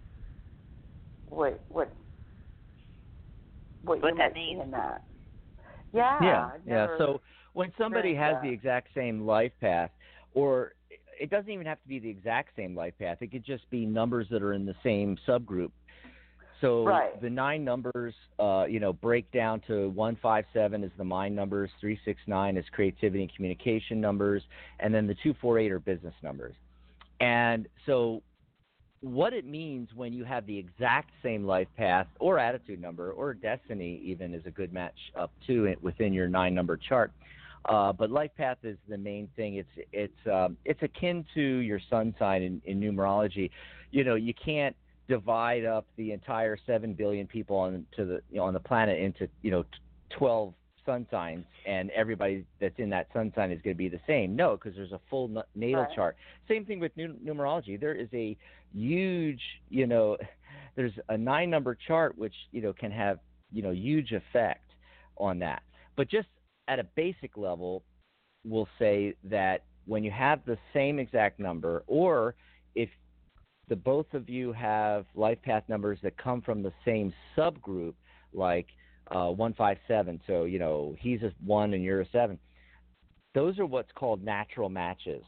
what what what, What you that might see means. in that. Yeah. Yeah, I've yeah. never So when somebody experienced has the that. exact same life path, or it doesn't even have to be the exact same life path. It could just be numbers that are in the same subgroup. So Right. the nine numbers, uh, you know, break down to one five seven is the mind numbers, three six nine is creativity and communication numbers, and then the two four eight are business numbers. And so what it means when you have the exact same life path or attitude number or destiny even is a good match up to it within your nine number chart. Uh, but life path is the main thing. It's it's um, it's akin to your sun sign in, in numerology. You know, you can't divide up the entire seven billion people on to the you know, on the planet into you know twelve sun signs, and everybody that's in that sun sign is going to be the same. No, because there's a full n- natal Right. chart. Same thing with nu- numerology. There is a huge, you know, there's a nine number chart which, you know, can have, you know, huge effect on that. But just at a basic level, we'll say that when you have the same exact number, or if the both of you have life path numbers that come from the same subgroup, like uh, one five seven, so, you know, he's a one and you're a seven, those are what's called natural matches.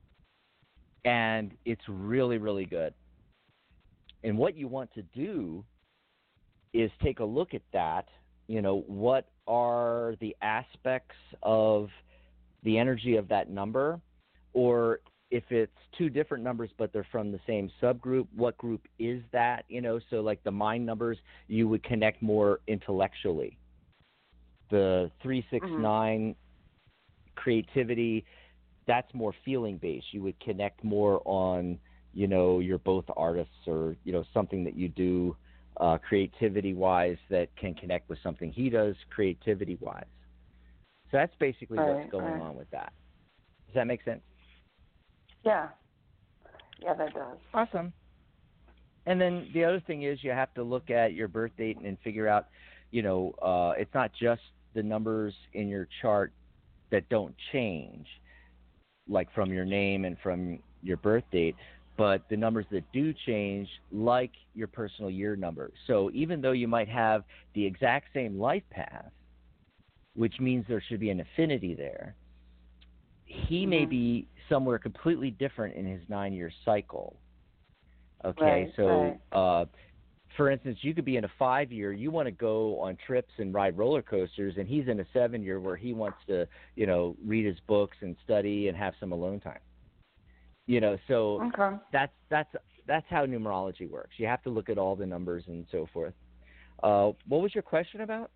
And it's really, really good. And what you want to do is take a look at that. You know, what are the aspects of the energy of that number? Or if it's two different numbers but they're from the same subgroup, what group is that? You know, so like the mind numbers, you would connect more intellectually. The three six nine mm-hmm. creativity, that's more feeling based. You would connect more on, you know, you're both artists, or, you know, something that you do uh, creativity wise that can connect with something he does creativity wise. So that's basically right, what's going right. on with that. Does that make sense? Yeah. Yeah, that does. Awesome. And then the other thing is you have to look at your birth date and, and figure out, you know, uh, it's not just the numbers in your chart that don't change, like from your name and from your birth date, but the numbers that do change, like your personal year number. So even though you might have the exact same life path, which means there should be an affinity there, he mm-hmm. may be somewhere completely different in his nine-year cycle. Okay, right, so right. Uh, for instance, you could be in a five-year, you want to go on trips and ride roller coasters, and he's in a seven-year where he wants to, you know, read his books and study and have some alone time. You know, so okay. that's that's that's how numerology works. You have to look at all the numbers and so forth. Uh, what was your question about?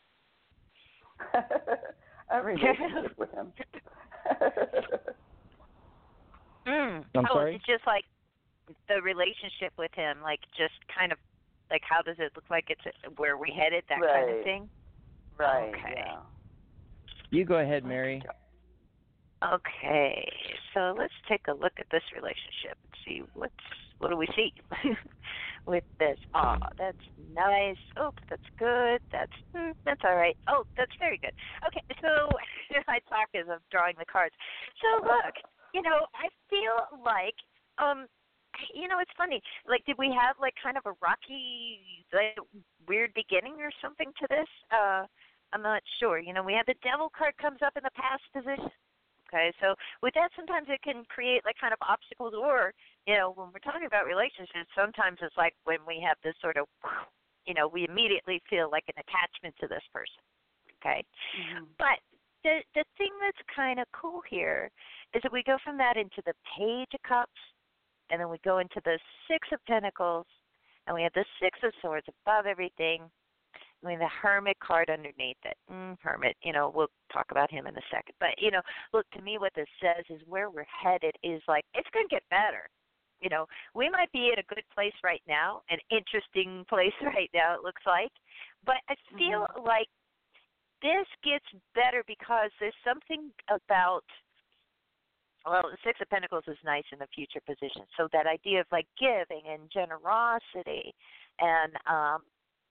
A relationship with him. mm. I'm oh, sorry? it's just like the relationship with him, like just kind of like how does it look like it's where we headed, that right. kind of thing? Right, okay. yeah. You go ahead, Mary. Okay, so let's take a look at this relationship and see what's what do we see with this. Oh, that's nice. Oh, that's good. That's mm, that's all right. Oh, that's very good. Okay, so I talk as I'm drawing the cards. So look, you know, I feel like um. You know, it's funny. Like, did we have, like, kind of a rocky, like, weird beginning or something to this? Uh, I'm not sure. You know, we have the devil card comes up in the past position. Okay, so with that, sometimes it can create, like, kind of obstacles. Or, you know, when we're talking about relationships, sometimes it's like when we have this sort of, you know, we immediately feel like an attachment to this person. Okay? Mm-hmm. But the the thing that's kind of cool here is that we go from that into the Page of Cups, and then we go into the Six of Pentacles, and we have the Six of Swords above everything. I mean, the Hermit card underneath it. Mm, Hermit, you know, we'll talk about him in a second. But, you know, look, to me what this says is where we're headed is like, it's going to get better. You know, we might be in a good place right now, an interesting place right now, it looks like. But I feel mm-hmm. like this gets better because there's something about, well, the Six of Pentacles is nice in the future position. So that idea of, like, giving and generosity and, um,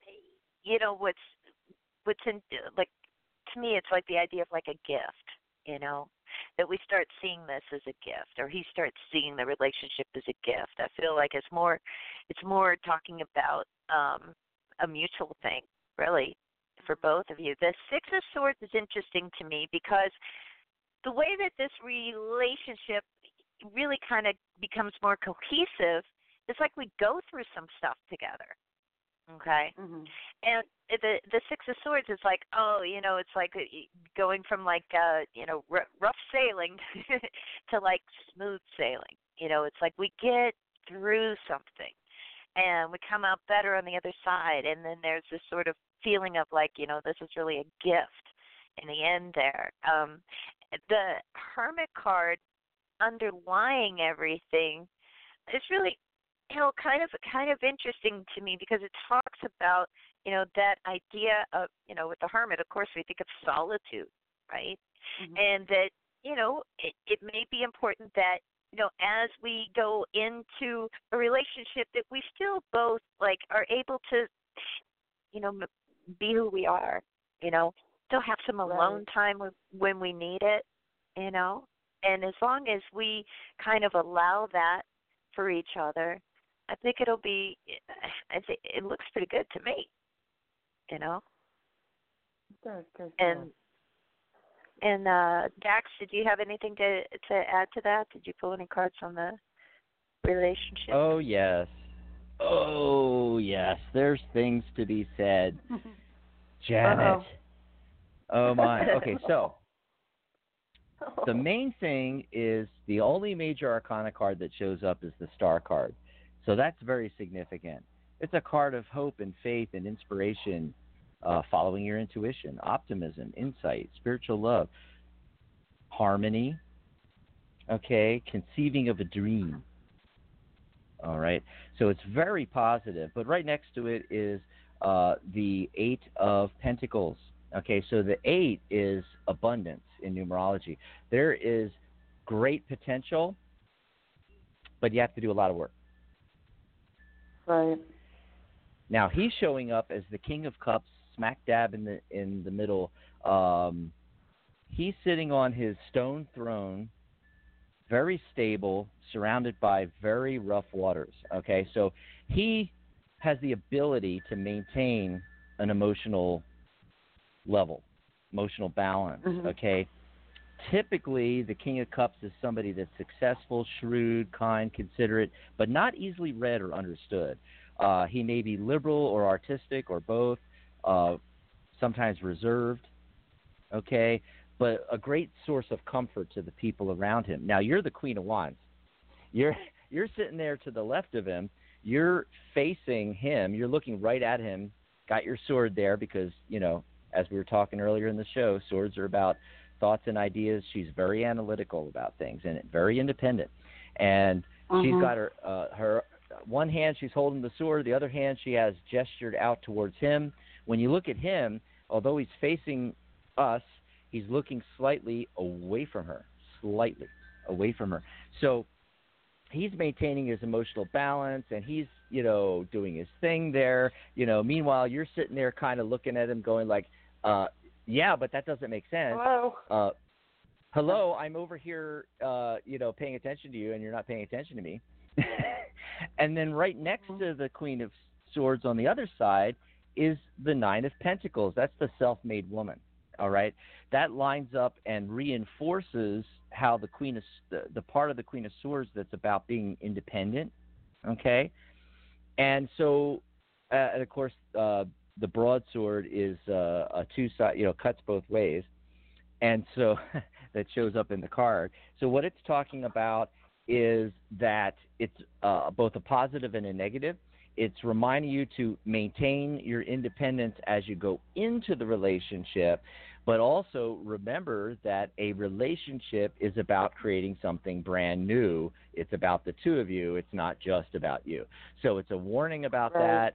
you know, what's, what's in, like, to me, it's like the idea of, like, a gift, you know, that we start seeing this as a gift, or he starts seeing the relationship as a gift. I feel like it's more, it's more talking about um, a mutual thing, really, for both of you. The Six of Swords is interesting to me because the way that this relationship really kind of becomes more cohesive is like we go through some stuff together, okay? Mm-hmm. And the the Six of Swords is like, oh, you know, it's like going from like, uh, you know, r- rough sailing to like smooth sailing. You know, it's like we get through something and we come out better on the other side. And then there's this sort of feeling of like, you know, this is really a gift in the end there. Um, the Hermit card underlying everything is really you know, kind of kind of interesting to me because it talks about, you know, that idea of, you know, with the hermit, of course, we think of solitude, right? Mm-hmm. And that, you know, it, it may be important that, you know, as we go into a relationship, that we still both like are able to, you know, be who we are, you know, still have some alone Right. time when when we need it, you know, and as long as we kind of allow that for each other, I think it'll be. I think it looks pretty good to me, you know. Good, good, And good. and uh, Dax, did you have anything to to add to that? Did you pull any cards on the relationship? Oh yes. Oh yes. There's things to be said. Janet. Uh-oh. Oh my. Okay, so the main thing is the only major arcana card that shows up is the star card. So that's very significant. It's a card of hope and faith and inspiration, uh, following your intuition, optimism, insight, spiritual love, harmony, okay, conceiving of a dream. All right. So it's very positive. But right next to it is uh, the Eight of Pentacles. Okay. So the eight is abundance in numerology. There is great potential, but you have to do a lot of work. Right. Now he's showing up as the King of Cups, smack dab in the in the middle. Um, he's sitting on his stone throne, very stable, surrounded by very rough waters. Okay, so he has the ability to maintain an emotional level, emotional balance. Mm-hmm. Okay, typically the King of Cups is somebody that's successful, shrewd, kind, considerate, but not easily read or understood. Uh, he may be liberal or artistic or both, uh, sometimes reserved, okay, but a great source of comfort to the people around him. Now, you're the Queen of Wands. You're you're sitting there to the left of him. You're facing him. You're looking right at him. Got your sword there because, you know, as we were talking earlier in the show, swords are about thoughts and ideas. She's very analytical about things and very independent. And Mm-hmm. she's got her uh, her one hand, she's holding the sword. The other hand, she has gestured out towards him. When you look at him, although he's facing us, he's looking slightly away from her, slightly away from her. So he's maintaining his emotional balance, and he's, you know, doing his thing there. You know, meanwhile, you're sitting there kind of looking at him going like, uh, yeah, but that doesn't make sense. Hello. Uh, hello, I'm over here, uh, you know, paying attention to you, and you're not paying attention to me. And then right next to the Queen of Swords on the other side is the Nine of Pentacles. That's the self-made woman. All right, that lines up and reinforces how the Queen of the, the part of the Queen of Swords that's about being independent. Okay, and so, uh, and of course, uh, the broadsword is uh, a two-side, you know, cuts both ways, and so that shows up in the card. So what it's talking about is that it's uh, both a positive and a negative. It's reminding you to maintain your independence as you go into the relationship, but also remember that a relationship is about creating something brand new. It's about the two of you. It's not just about you. So it's a warning about Right. that,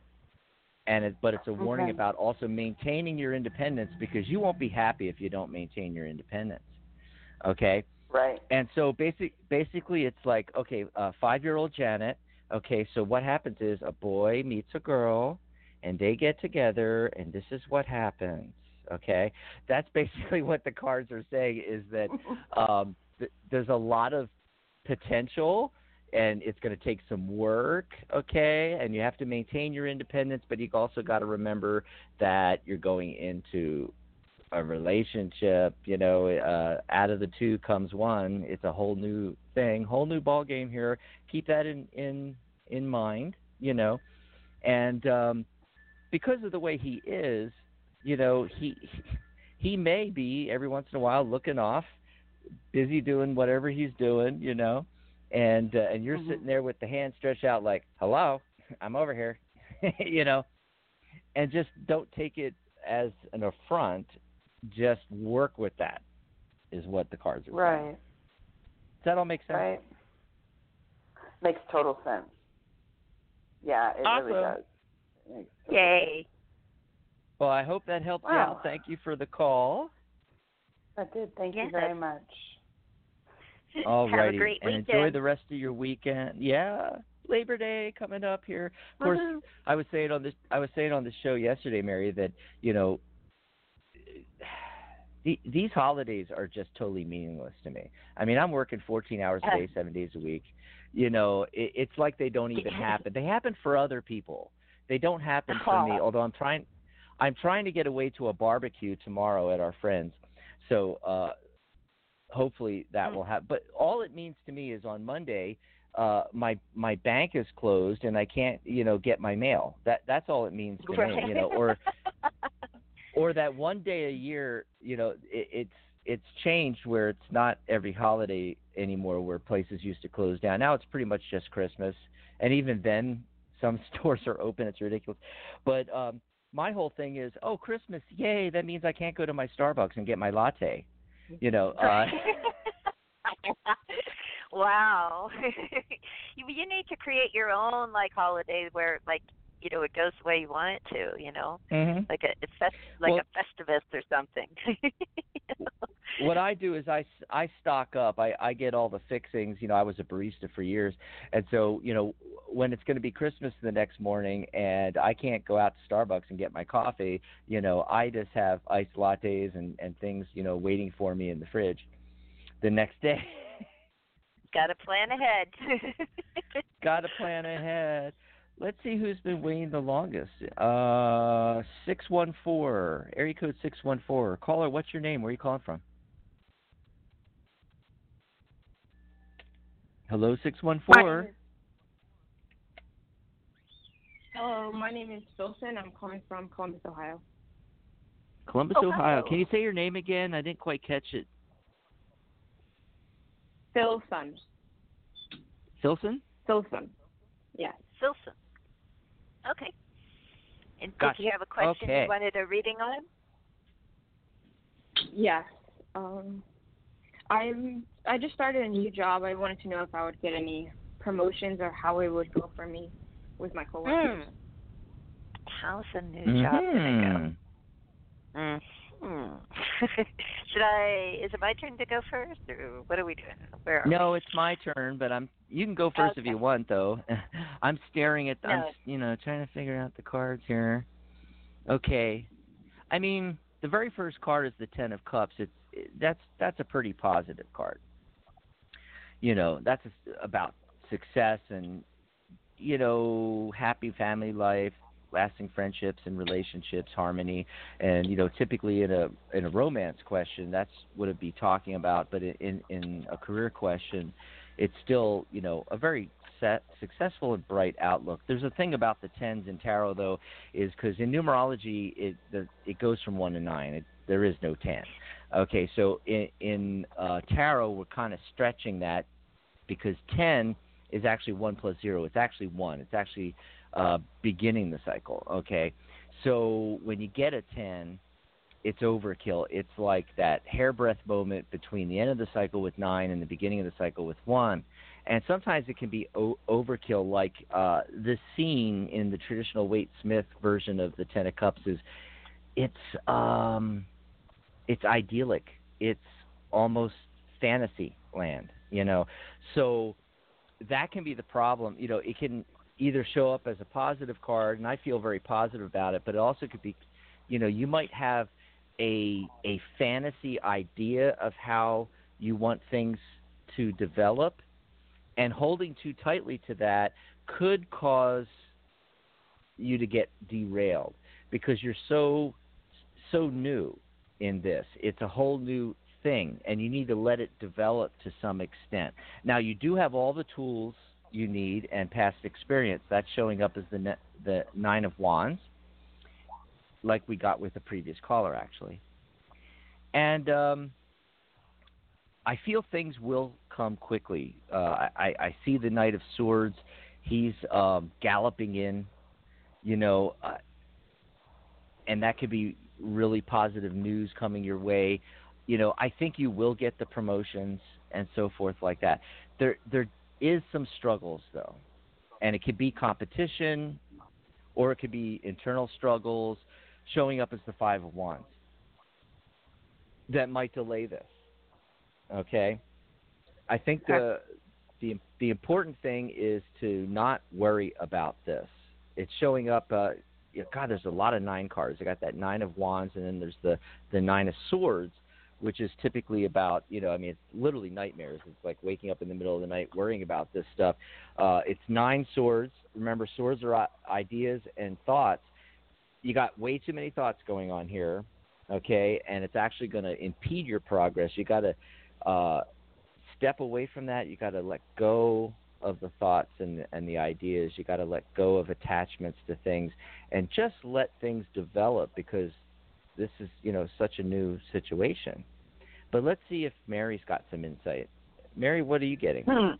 and it, but it's a warning Okay. about also maintaining your independence, because you won't be happy if you don't maintain your independence. Okay? Right. And so basic, basically it's like, okay, uh, five-year-old Janet, okay, so what happens is a boy meets a girl, and they get together, and this is what happens, okay? That's basically what the cards are saying, is that um, th- there's a lot of potential, and it's going to take some work, okay? And you have to maintain your independence, but you also got to remember that you're going into a relationship, you know, uh, out of the two comes one. It's a whole new thing, whole new ball game here. Keep that in, in, in mind, you know. And um, because of the way he is, you know, he he may be every once in a while looking off, busy doing whatever he's doing, you know, and uh, and you're Mhm. sitting there with the hand stretched out like, hello, I'm over here, you know, and just don't take it as an affront. Just work with that, is what the cards are saying. Right. Does that all make sense? Right. Makes total sense. Yeah, it awesome. really does. It Yay. Well, I hope that helped you Wow. out. Thank you for the call. That did. Thank Yes. you very much. All Have righty. a great and weekend. enjoy the rest of your weekend. Yeah. Labor Day coming up here. Of course, Woohoo. I was saying on this I was saying on the show yesterday, Mary, that, you know, the, these holidays are just totally meaningless to me. I mean, I'm working fourteen hours a day, seven days a week. You know, it, it's like they don't even happen. They happen for other people. They don't happen for me. Although I'm trying, I'm trying to get away to a barbecue tomorrow at our friends. So uh, hopefully that will happen. But all it means to me is on Monday, uh, my my bank is closed and I can't, you know, get my mail. That that's all it means to Right. me. You know, or or that one day a year, you know, it, it's it's changed where it's not every holiday anymore where places used to close down. Now it's pretty much just Christmas, and even then some stores are open. It's ridiculous. But um, my whole thing is, oh, Christmas, yay! That means I can't go to my Starbucks and get my latte. You know. Uh, Wow. you, you need to create your own like holiday where like you know it goes the way you want it to. You know, mm-hmm. like a it's fest, like well, a Festivus or something. You know? What I do is I, I stock up. I, I get all the fixings. You know, I was a barista for years. And so, you know, when it's going to be Christmas the next morning and I can't go out to Starbucks and get my coffee, you know, I just have iced lattes and, and things, you know, waiting for me in the fridge the next day. Got to plan ahead. Got to plan ahead. Let's see who's been waiting the longest. Uh, six one four, area code six one four. Caller, what's your name? Where are you calling from? Hello, six one four. Hello, my name is Philson. I'm calling from Columbus, Ohio. Columbus, oh, Ohio. hello. Can you say your name again? I didn't quite catch it. Philson. Philson? Philson. Yes. Philson. Okay. And Gotcha. did you have a question Okay. you wanted a reading on? Yes. Um, I'm. I just started a new job. I wanted to know if I would get any promotions or how it would go for me with my coworkers. Mm. How's the new Mm-hmm. job going to go? Mm-hmm. Should I? Is it my turn to go first, or what are we doing? Where are No, we? it's my turn, but I'm. You can go first Okay. if you want, though. I'm staring at. No. I'm, you know, trying to figure out the cards here. Okay. I mean, the very first card is the Ten of Cups. It's it, that's that's a pretty positive card. You know, that's a, about success and, you know, happy family life, lasting friendships and relationships, harmony, and, you know, typically in a in a romance question, that's what it'd be talking about. But in in a career question, it's still, you know, a very set, successful and bright outlook. There's a thing about the tens in tarot, though, is because in numerology, it the, it goes from one to nine. It, there is no ten. Okay, so in, in uh, tarot, we're kind of stretching that because ten is actually one plus zero. It's actually one. It's actually uh, beginning the cycle. Okay, so when you get a ten, it's overkill. It's like that hairbreadth moment between the end of the cycle with nine and the beginning of the cycle with one. And sometimes it can be o- overkill, like uh, the scene in the traditional Waite Smith version of the Ten of Cups is, it's um, it's idyllic. It's almost fantasy land, you know. So that can be the problem. You know, it can either show up as a positive card, and I feel very positive about it, but it also could be, you know, you might have a a fantasy idea of how you want things to develop, and holding too tightly to that could cause you to get derailed because you're so so new in this. It's a whole new thing, and you need to let it develop to some extent. Now, you do have all the tools you need and past experience. That's showing up as the ne- the Nine of Wands, like we got with the previous caller, actually. And um, I feel things will come quickly. Uh, I, I see the Knight of Swords. He's um, galloping in, you know, uh, and that could be really positive news coming your way. You know, I think you will get the promotions and so forth like that. There, there is some struggles, though. And it could be competition, or it could be internal struggles, showing up as the Five of Wands that might delay this. Okay? I think the the the important thing is to not worry about this. It's showing up. Uh, you know, God, there's a lot of nine cards. I got that Nine of Wands, and then there's the the Nine of Swords, which is typically about, you know, I mean, it's literally nightmares. It's like waking up in the middle of the night worrying about this stuff. Uh, it's nine swords. Remember, swords are ideas and thoughts. You got way too many thoughts going on here, okay, and it's actually going to impede your progress. You got to uh, step away from that. You got to let go of the thoughts and and the ideas. You got to let go of attachments to things and just let things develop, because this is, you know, such a new situation. But let's see if Mary's got some insight. Mary, what are you getting? Hmm.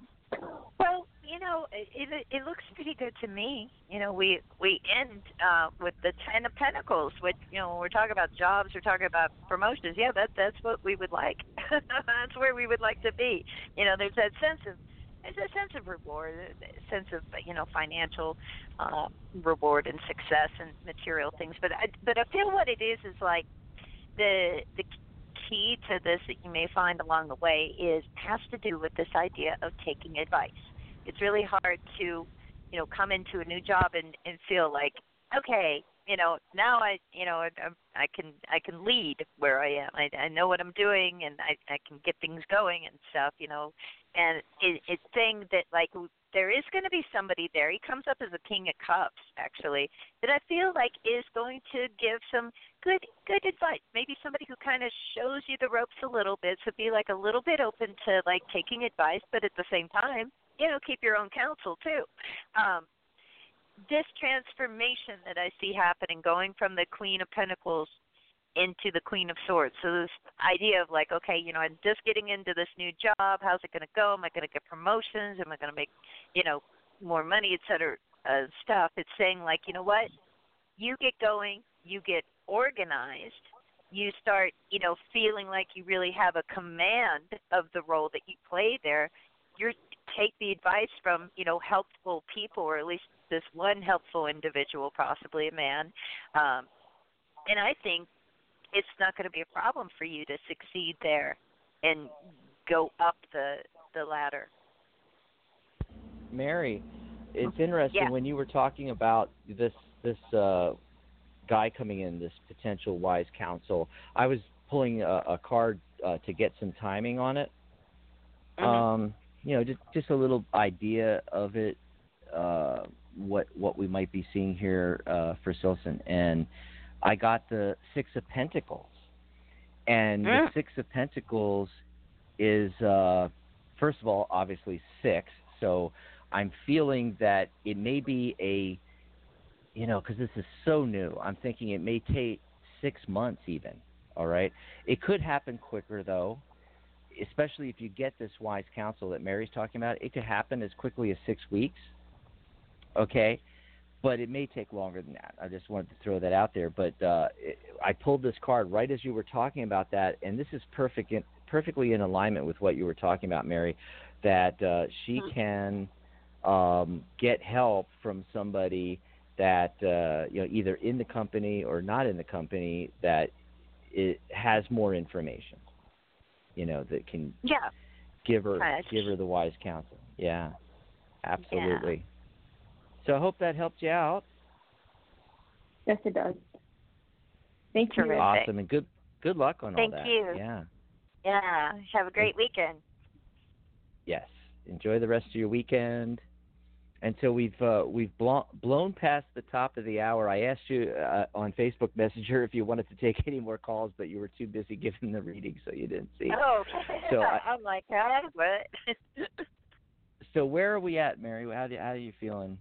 Well, you know, it, it it looks pretty good to me. You know, we we end uh, with the Ten of Pentacles, which, you know, when we're talking about jobs, we're talking about promotions. Yeah, that that's what we would like. That's where we would like to be. You know, there's that sense of there's a sense of reward, a sense of, you know, financial uh, reward and success and material things. But I, but I feel what it is is like the the key to this that you may find along the way is has to do with this idea of taking advice. It's really hard to, you know, come into a new job and, and feel like, okay, you know, now I, you know, I, I can I can lead where I am. I, I know what I'm doing, and I, I can get things going and stuff, you know. And it, it's saying that, like, there is going to be somebody there. He comes up as a King of Cups, actually, that I feel like is going to give some good good advice. Maybe somebody who kind of shows you the ropes a little bit, so be, like, a little bit open to, like, taking advice, but at the same time, you know, keep your own counsel, too. Um, this transformation that I see happening, going from the Queen of Pentacles into the Queen of Swords. So this idea of like, okay, you know, I'm just getting into this new job. How's it going to go? Am I going to get promotions? Am I going to make, you know, more money, et cetera, uh, stuff? It's saying like, you know what? You get going. You get organized. You start, you know, feeling like you really have a command of the role that you play there. You take the advice from, you know, helpful people, or at least this one helpful individual, possibly a man. Um, and I think it's not going to be a problem for you to succeed there and go up the the ladder. Mary, it's interesting yeah. when you were talking about this this uh, guy coming in, this potential wise counsel. I was pulling a, a card uh, to get some timing on it. Mm-hmm. Um, you know, just just a little idea of it. Uh, what what we might be seeing here uh, for Silson, and I got the Six of Pentacles, and mm. the Six of Pentacles is uh, first of all obviously six, so I'm feeling that it may be a, you know, because this is so new, I'm thinking it may take six months even. All right, it could happen quicker though, especially if you get this wise counsel that Mary's talking about. It could happen as quickly as six weeks. Okay, but it may take longer than that. I just wanted to throw that out there. But uh, it, I pulled this card right as you were talking about that, and this is perfect, in, perfectly in alignment with what you were talking about, Mary, that uh, she can um, get help from somebody that, uh, you know, either in the company or not in the company, that it has more information, you know, that can yeah. give her Gosh. give her the wise counsel. Yeah, absolutely. Yeah. So I hope that helped you out. Yes, it does. Thank Terrific. you. Awesome, and good good luck on Thank all that. you. Yeah. Yeah. Have a great weekend. Yes. Enjoy the rest of your weekend. And so we've uh, we've blown, blown past the top of the hour. I asked you uh, on Facebook Messenger if you wanted to take any more calls, but you were too busy giving the reading, so you didn't see. Oh, so I, I'm like, huh? What? So where are we at, Mary? How do, how are you feeling?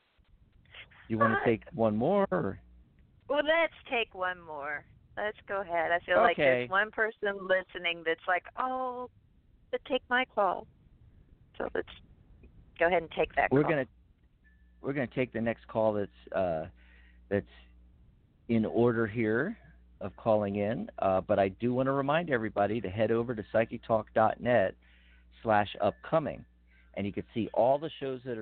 You want to Uh, take one more? Or? Well, let's take one more. Let's go ahead. I feel Okay. like there's one person listening that's like, oh, but take my call. So let's go ahead and take that We're call. gonna we're gonna take the next call that's uh, that's in order here of calling in. Uh, but I do want to remind everybody to head over to psychic talk dot net slash upcoming, and you can see all the shows that are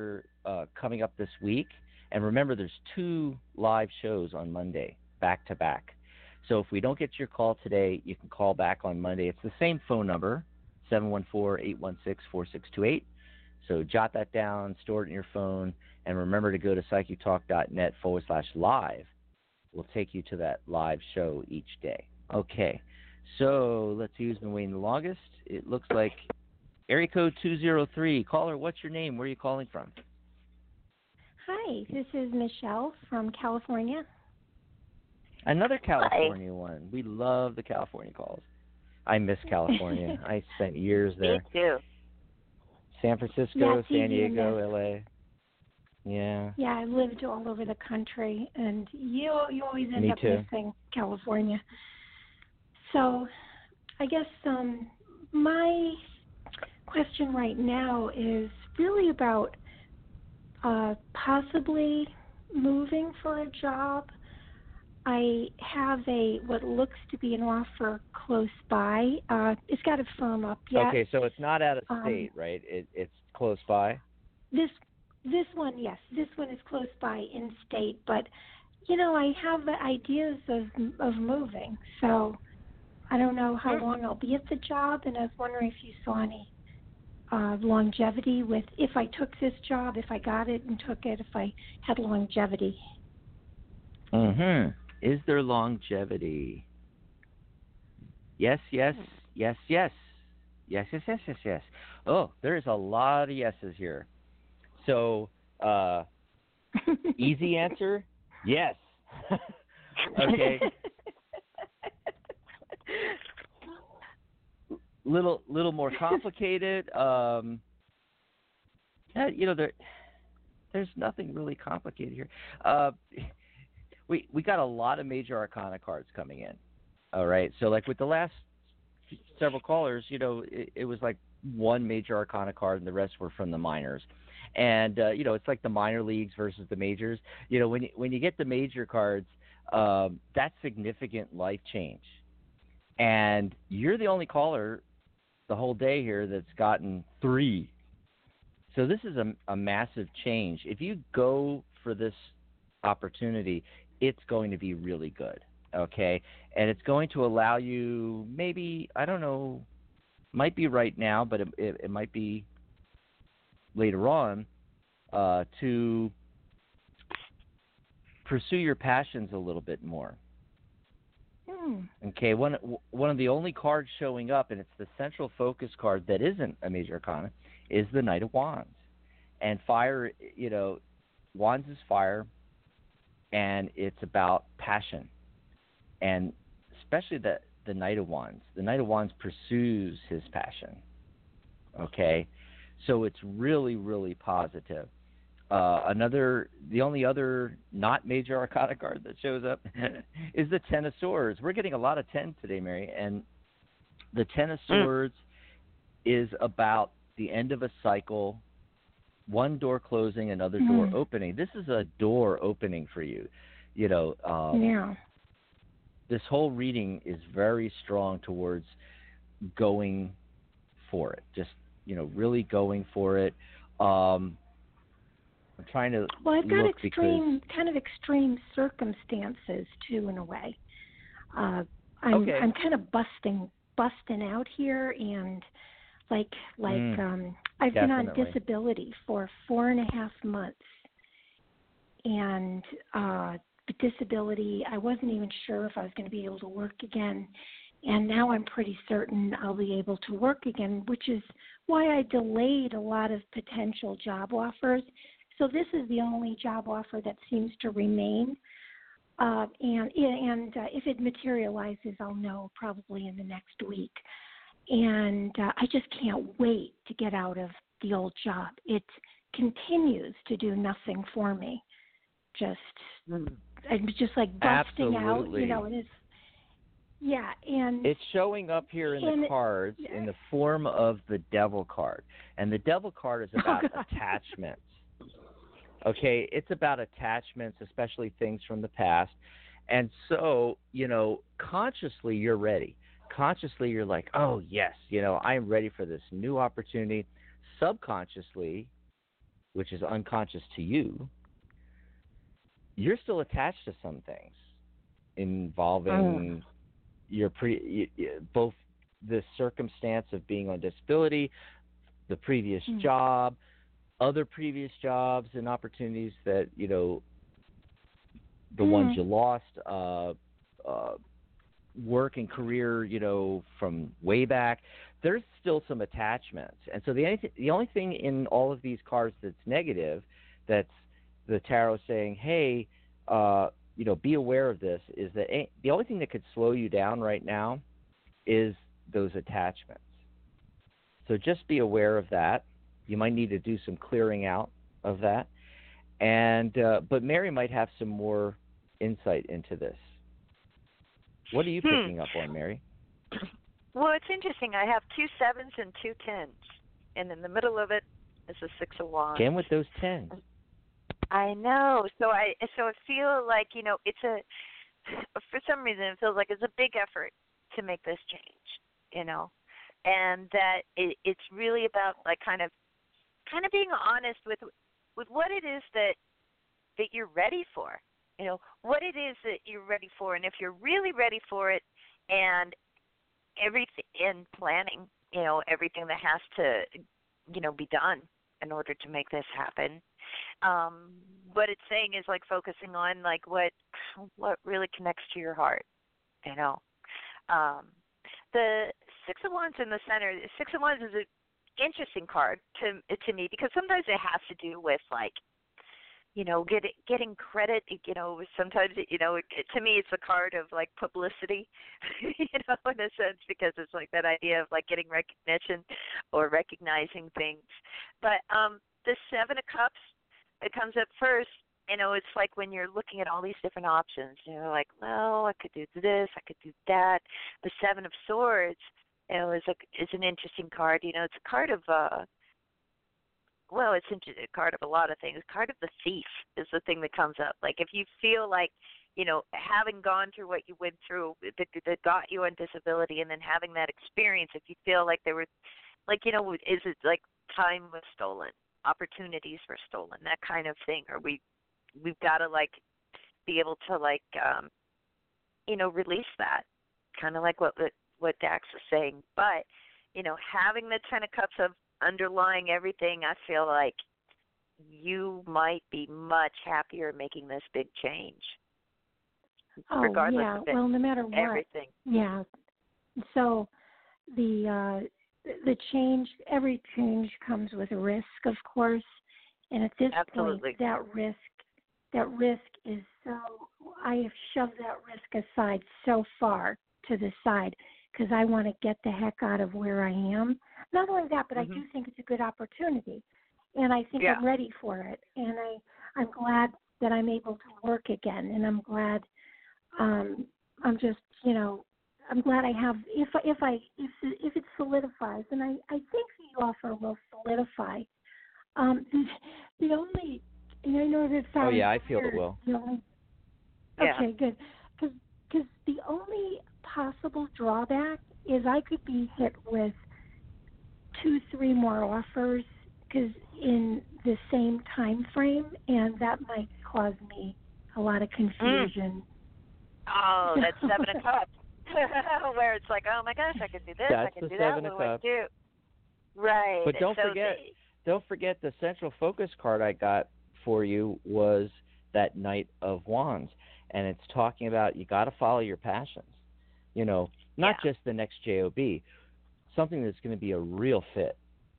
uh, coming up this week. And remember, there's two live shows on Monday, back to back. So if we don't get your call today, you can call back on Monday. It's the same phone number, seven one four, eight one six, four six two eight. So jot that down, store it in your phone, and remember to go to psychictalk.net forward slash live. We'll take you to that live show each day. Okay, so let's see who's been waiting the longest. It looks like area code two zero three. Caller, what's your name? Where are you calling from? Hi, this is Michelle from California. Another California Hi. one. We love the California calls. I miss California. I spent years there. Me too. San Francisco, yeah, San Diego, L A. Yeah. Yeah, I lived all over the country, and you you always end Me up too. missing California. So, I guess um, my question right now is really about uh, possibly moving for a job. I have a what looks to be an offer close by. Uh, it's got to firm up yet. Okay, so it's not out of Um, state, right? It, it's close by. This this one, yes, this one is close by in state, but you know, I have ideas of of moving, so I don't know how long I'll be at the job, and I was wondering if you saw any uh, longevity with if I took this job, if I got it and took it, if I had longevity. Mm-hmm. Is there longevity? Yes, yes, yes, yes. Yes, yes, yes, yes, yes. Oh, there's a lot of yeses here. So, uh, easy answer, yes. Okay. little, little more complicated. Um, yeah, you know, there, there's nothing really complicated here. Uh, we we got a lot of major arcana cards coming in. All right, so like with the last several callers, you know, it, it was like one major arcana card and the rest were from the minors. And, uh, you know, it's like the minor leagues versus the majors. You know, when you, when you get the major cards, um, that's significant life change. And you're the only caller the whole day here that's gotten three. So this is a, a massive change. If you go for this opportunity, it's going to be really good. Okay, and it's going to allow you maybe, I don't know, might be right now, but it, it, it might be later on, uh, to pursue your passions a little bit more. Hmm. Okay, one one of the only cards showing up, and it's the central focus card that isn't a major arcana, is the Knight of Wands. And fire, you know, Wands is fire, and it's about passion. And especially the, the Knight of Wands. The Knight of Wands pursues his passion. Okay? So it's really, really positive. Uh, another, the only other not major arcana card that shows up is the Ten of Swords. We're getting a lot of ten today, Mary. And the Ten of Swords mm. is about the end of a cycle, one door closing, another mm. door opening. This is a door opening for you. You know, um, yeah. This whole reading is very strong towards going for it. Just, you know, really going for it. Um, I'm trying to Well, I've got look extreme, because... kind of extreme circumstances too, in a way. Uh, I'm, okay. I'm kind of busting, busting out here, and like, like mm, um, I've definitely. been on disability for four and a half months, and uh, the disability, I wasn't even sure if I was going to be able to work again. And now I'm pretty certain I'll be able to work again, which is why I delayed a lot of potential job offers. So this is the only job offer that seems to remain. Uh, and and uh, if it materializes, I'll know probably in the next week. And uh, I just can't wait to get out of the old job. It continues to do nothing for me. Just... Mm. I'm just like busting Absolutely. out, you know, and it's, yeah, and it's showing up here in the it, cards in the form of the Devil card. And the Devil card is about oh attachments. Okay, it's about attachments, especially things from the past. And so, you know, consciously you're ready. Consciously you're like, oh, yes, you know, I'm ready for this new opportunity. Subconsciously, which is unconscious to you, you're still attached to some things involving oh. your pre both the circumstance of being on disability, the previous mm. job, other previous jobs and opportunities that, you know, the mm. ones you lost, uh, uh, work and career, you know, from way back. There's still some attachments. And so the only, th- the only thing in all of these cards that's negative, that's the tarot saying, hey, uh, you know, be aware of this, is that a- the only thing that could slow you down right now is those attachments. So just be aware of that. You might need to do some clearing out of that. And uh, but Mary might have some more insight into this. What are you hmm. picking up on, Mary? Well, it's interesting. I have two sevens and two tens, and in the middle of it is a six of wands. Again with those tens. I know. So I so I feel like, you know, it's a for some reason it feels like it's a big effort to make this change, you know, and that it, it's really about like kind of kind of being honest with with what it is that that you're ready for, you know, what it is that you're ready for, and if you're really ready for it, and everything in planning, you know, everything that has to, you know, be done in order to make this happen. Um, what it's saying is like focusing on like what what really connects to your heart, you know. Um, the Six of Wands in the center. The Six of Wands is an interesting card to to me because sometimes it has to do with like, you know, get, getting credit. You know, sometimes you know, it, to me, it's a card of like publicity, you know, in a sense, because it's like that idea of like getting recognition or recognizing things. But um, the Seven of Cups, it comes up first. You know, it's like when you're looking at all these different options, you know, like, well, I could do this, I could do that. The Seven of Swords, you know, is a is an interesting card. You know, it's a card of, uh, well, it's a card of a lot of things. Card of the thief is the thing that comes up. Like if you feel like, you know, having gone through what you went through that, that got you on disability, and then having that experience, if you feel like there were, like, you know, is it like time was stolen, opportunities were stolen, that kind of thing, or we we've got to like be able to like um you know release that, kind of like what what Dax was saying. But you know, having the Ten of Cups of underlying everything, I feel like you might be much happier making this big change, oh, regardless yeah. of it, well no matter what everything. Yeah, so the uh the change, every change comes with a risk, of course, and at this Absolutely. point that risk That risk is so, I have shoved that risk aside so far to the side because I want to get the heck out of where I am. Not only that, but mm-hmm. I do think it's a good opportunity, and I think yeah. I'm ready for it. And I, I'm glad that I'm able to work again, and I'm glad, um, I'm just, you know, I'm glad I have, if, if I, if, if it solidifies, and I, I think the offer will solidify. Um, the, the only, And I know that sounds Oh, yeah, I feel weird. it will. The only, yeah. okay, good. Because the only possible drawback is I could be hit with two, three more offers because in the same time frame, and that might cause me a lot of confusion. Mm. Oh, that's Seven of Cups. Where it's like, oh, my gosh, I could do this, that's I could the do that. Seven of What do I Cups. do? Right. But don't so forget, they, don't forget the central focus card I got for you was that Knight of Wands, and it's talking about you got to follow your passions. You know, not yeah. just the next job, something that's going to be a real fit.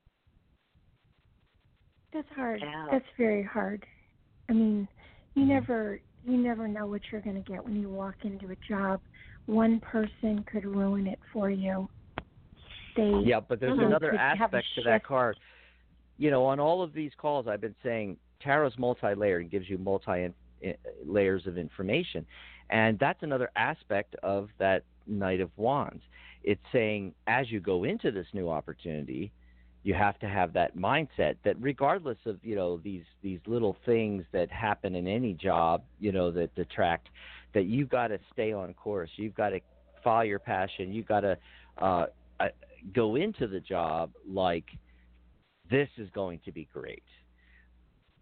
That's hard. Yeah. That's very hard. I mean, you Mm-hmm. never you never know what you're going to get when you walk into a job. One person could ruin it for you. They yeah, but there's you know, another could have a aspect to that shift. card. You know, on all of these calls, I've been saying tarot's multi-layered and gives you multi layers of information, and that's another aspect of that Knight of Wands. It's saying as you go into this new opportunity, you have to have that mindset that regardless of, you know, these these little things that happen in any job, you know, that detract, that you've got to stay on course. You've got to follow your passion. You've got to uh, uh, go into the job like this is going to be great.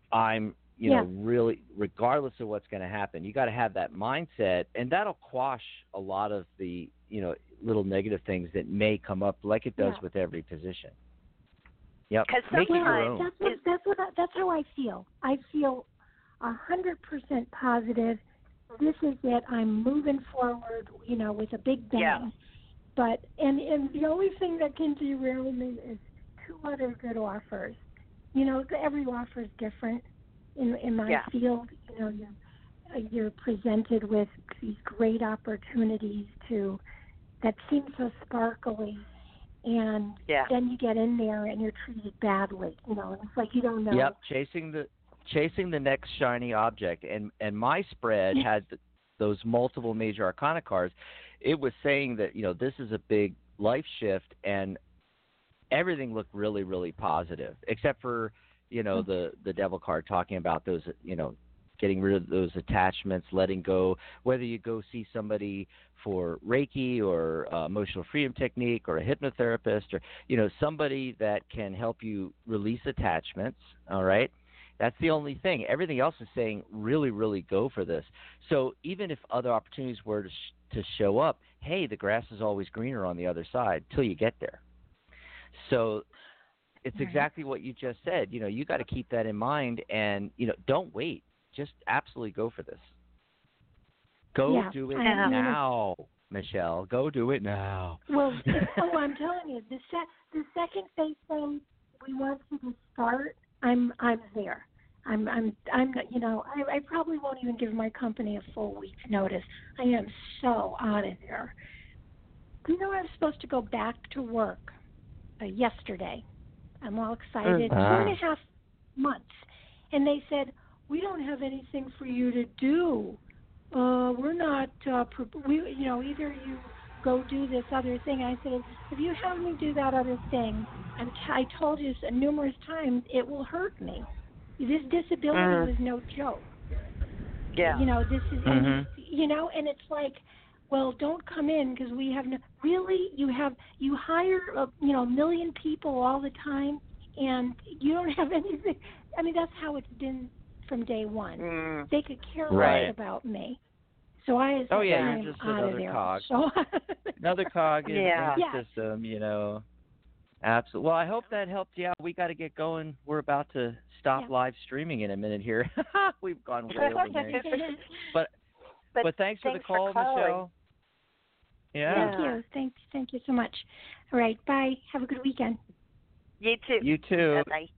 I'm, you Yeah. know, really, regardless of what's going to happen, you got to have that mindset, and that'll quash a lot of the, you know, little negative things that may come up, like it does Yeah. with every position. Yep. 'Cause Make it your sometimes own. That's what, that's what I, that's how I feel. I feel a hundred percent positive. This is it. I'm moving forward, you know, with a big bang. Yeah. But and and the only thing that can derail me is two other good offers. You know, every offer is different. In in my Yeah. field, you know, you're uh, you're presented with these great opportunities to that seem so sparkly, and Yeah. then you get in there and you're treated badly. You know, and it's like you don't know. Yep, chasing the chasing the next shiny object, and and my spread had th- those multiple major arcana cards. It was saying that, you know, this is a big life shift, and everything looked really, really positive, except for, you know, the the devil card talking about those, you know, getting rid of those attachments, letting go, whether you go see somebody for Reiki or uh, emotional freedom technique or a hypnotherapist or, you know, somebody that can help you release attachments, all right? That's the only thing. Everything else is saying really, really go for this. So even if other opportunities were to, sh- to show up, hey, the grass is always greener on the other side till you get there. So it's Right. exactly what you just said. You know, you got to keep that in mind, and, you know, don't wait. Just absolutely go for this. Go Yeah, do it I mean, now, Michelle. Go do it now. Well, oh, I'm telling you, the se- the second they say we want you to start, I'm I'm there. I'm I'm I'm you know I, I probably won't even give my company a full week's notice. I am so out of there. You know, I was supposed to go back to work uh, yesterday. I'm all excited. Ah. Two and a half months, and they said we don't have anything for you to do. Uh, we're not. Uh, pro- we you know either you go do this other thing. I said, if you have me do that other thing, I'm t- I told you s- numerous times it will hurt me. This disability Mhm. was no joke. Yeah. You know, this is, Mhm. and, you know, and it's like, well, don't come in because we have no, really, you have, you hire, a, you know, a million people all the time and you don't have anything. I mean, that's how it's been from day one. Mm. They could care Right. less about me. So I was Oh, like, yeah, I'm you're just out of another there. cog. So Another cog in, Yeah. in the Yeah. system, you know. Absolutely. Well, I hope that helped you out. We got to get going. We're about to stop Yeah. live streaming in a minute here. We've gone way over there. But, But but thanks for the thanks for call, calling. Michelle. Yeah. Thank you. Thank, thank you so much. All right. Bye. Have a good weekend. You too. You too. Bye.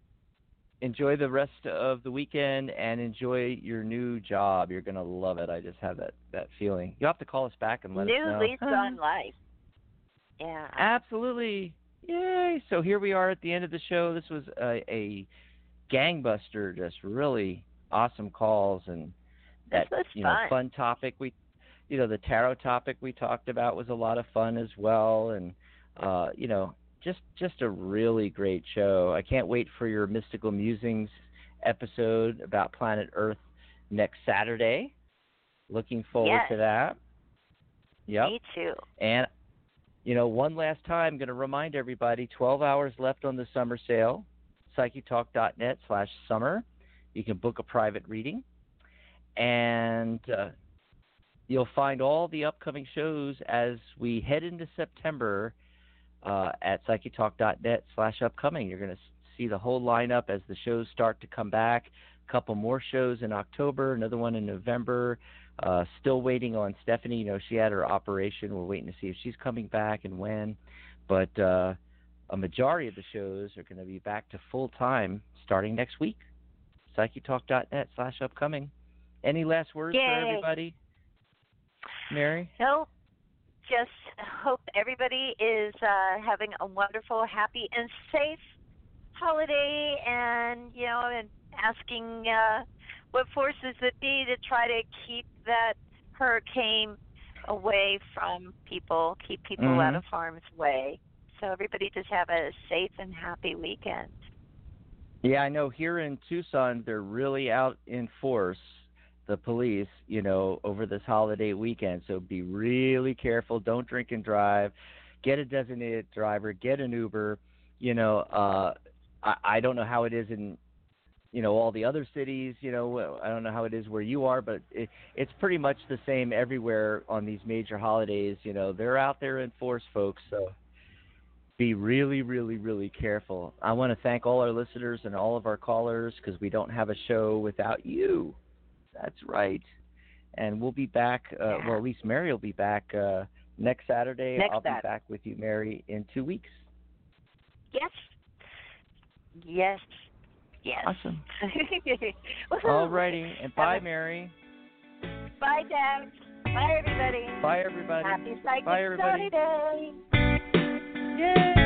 Enjoy the rest of the weekend and enjoy your new job. You're going to love it. I just have that, that feeling. You'll have to call us back and let New us know. lease on life. Yeah. Absolutely. Yay. So here we are at the end of the show. This was a, a gangbuster, just really awesome calls, and that This was you know fun. fun topic we you know the tarot topic we talked about was a lot of fun as well, and uh you know just just a really great show. I can't wait for your Mystical Musings episode about planet Earth next Saturday. Looking forward Yes. to that. Yep. Me too. And, you know, one last time, going to remind everybody, twelve hours left on the summer sale, psychic talk dot net slash summer. You can book a private reading. And uh, you'll find all the upcoming shows as we head into September uh, at psychic talk dot net slash upcoming. You're going to see the whole lineup as the shows start to come back. A couple more shows in October, another one in November. Uh, still waiting on Stephanie. You know, she had her operation. We're waiting to see if she's coming back and when. But uh, a majority of the shows are going to be back to full time starting next week. psychic talk dot net slash upcoming. Any last words Yay. for everybody, Mary? No, just hope everybody is uh, having a wonderful, happy, and safe holiday, and you know, and asking uh, what forces that be to try to keep that hurricane away from people, keep people Mhm. out of harm's way. So everybody just have a safe and happy weekend. Yeah, I know here in Tucson, they're really out in force, the police, you know, over this holiday weekend. So be really careful. Don't drink and drive. Get a designated driver. Get an Uber. You know, uh, I, I don't know how it is in you know, all the other cities. You know, I don't know how it is where you are, but it, it's pretty much the same everywhere on these major holidays. You know, they're out there in force, folks. So be really, really, really careful. I want to thank all our listeners and all of our callers because we don't have a show without you. That's right. And we'll be back, uh, well, at least Mary will be back uh, next Saturday. Next I'll Saturday. be back with you, Mary, in two weeks. Yes. Yes. Yes. Awesome. All righty. And bye, Mary. Bye, Dad. Bye, everybody. Bye, everybody. Happy Psychic Bye, everybody. Saturday. Yay!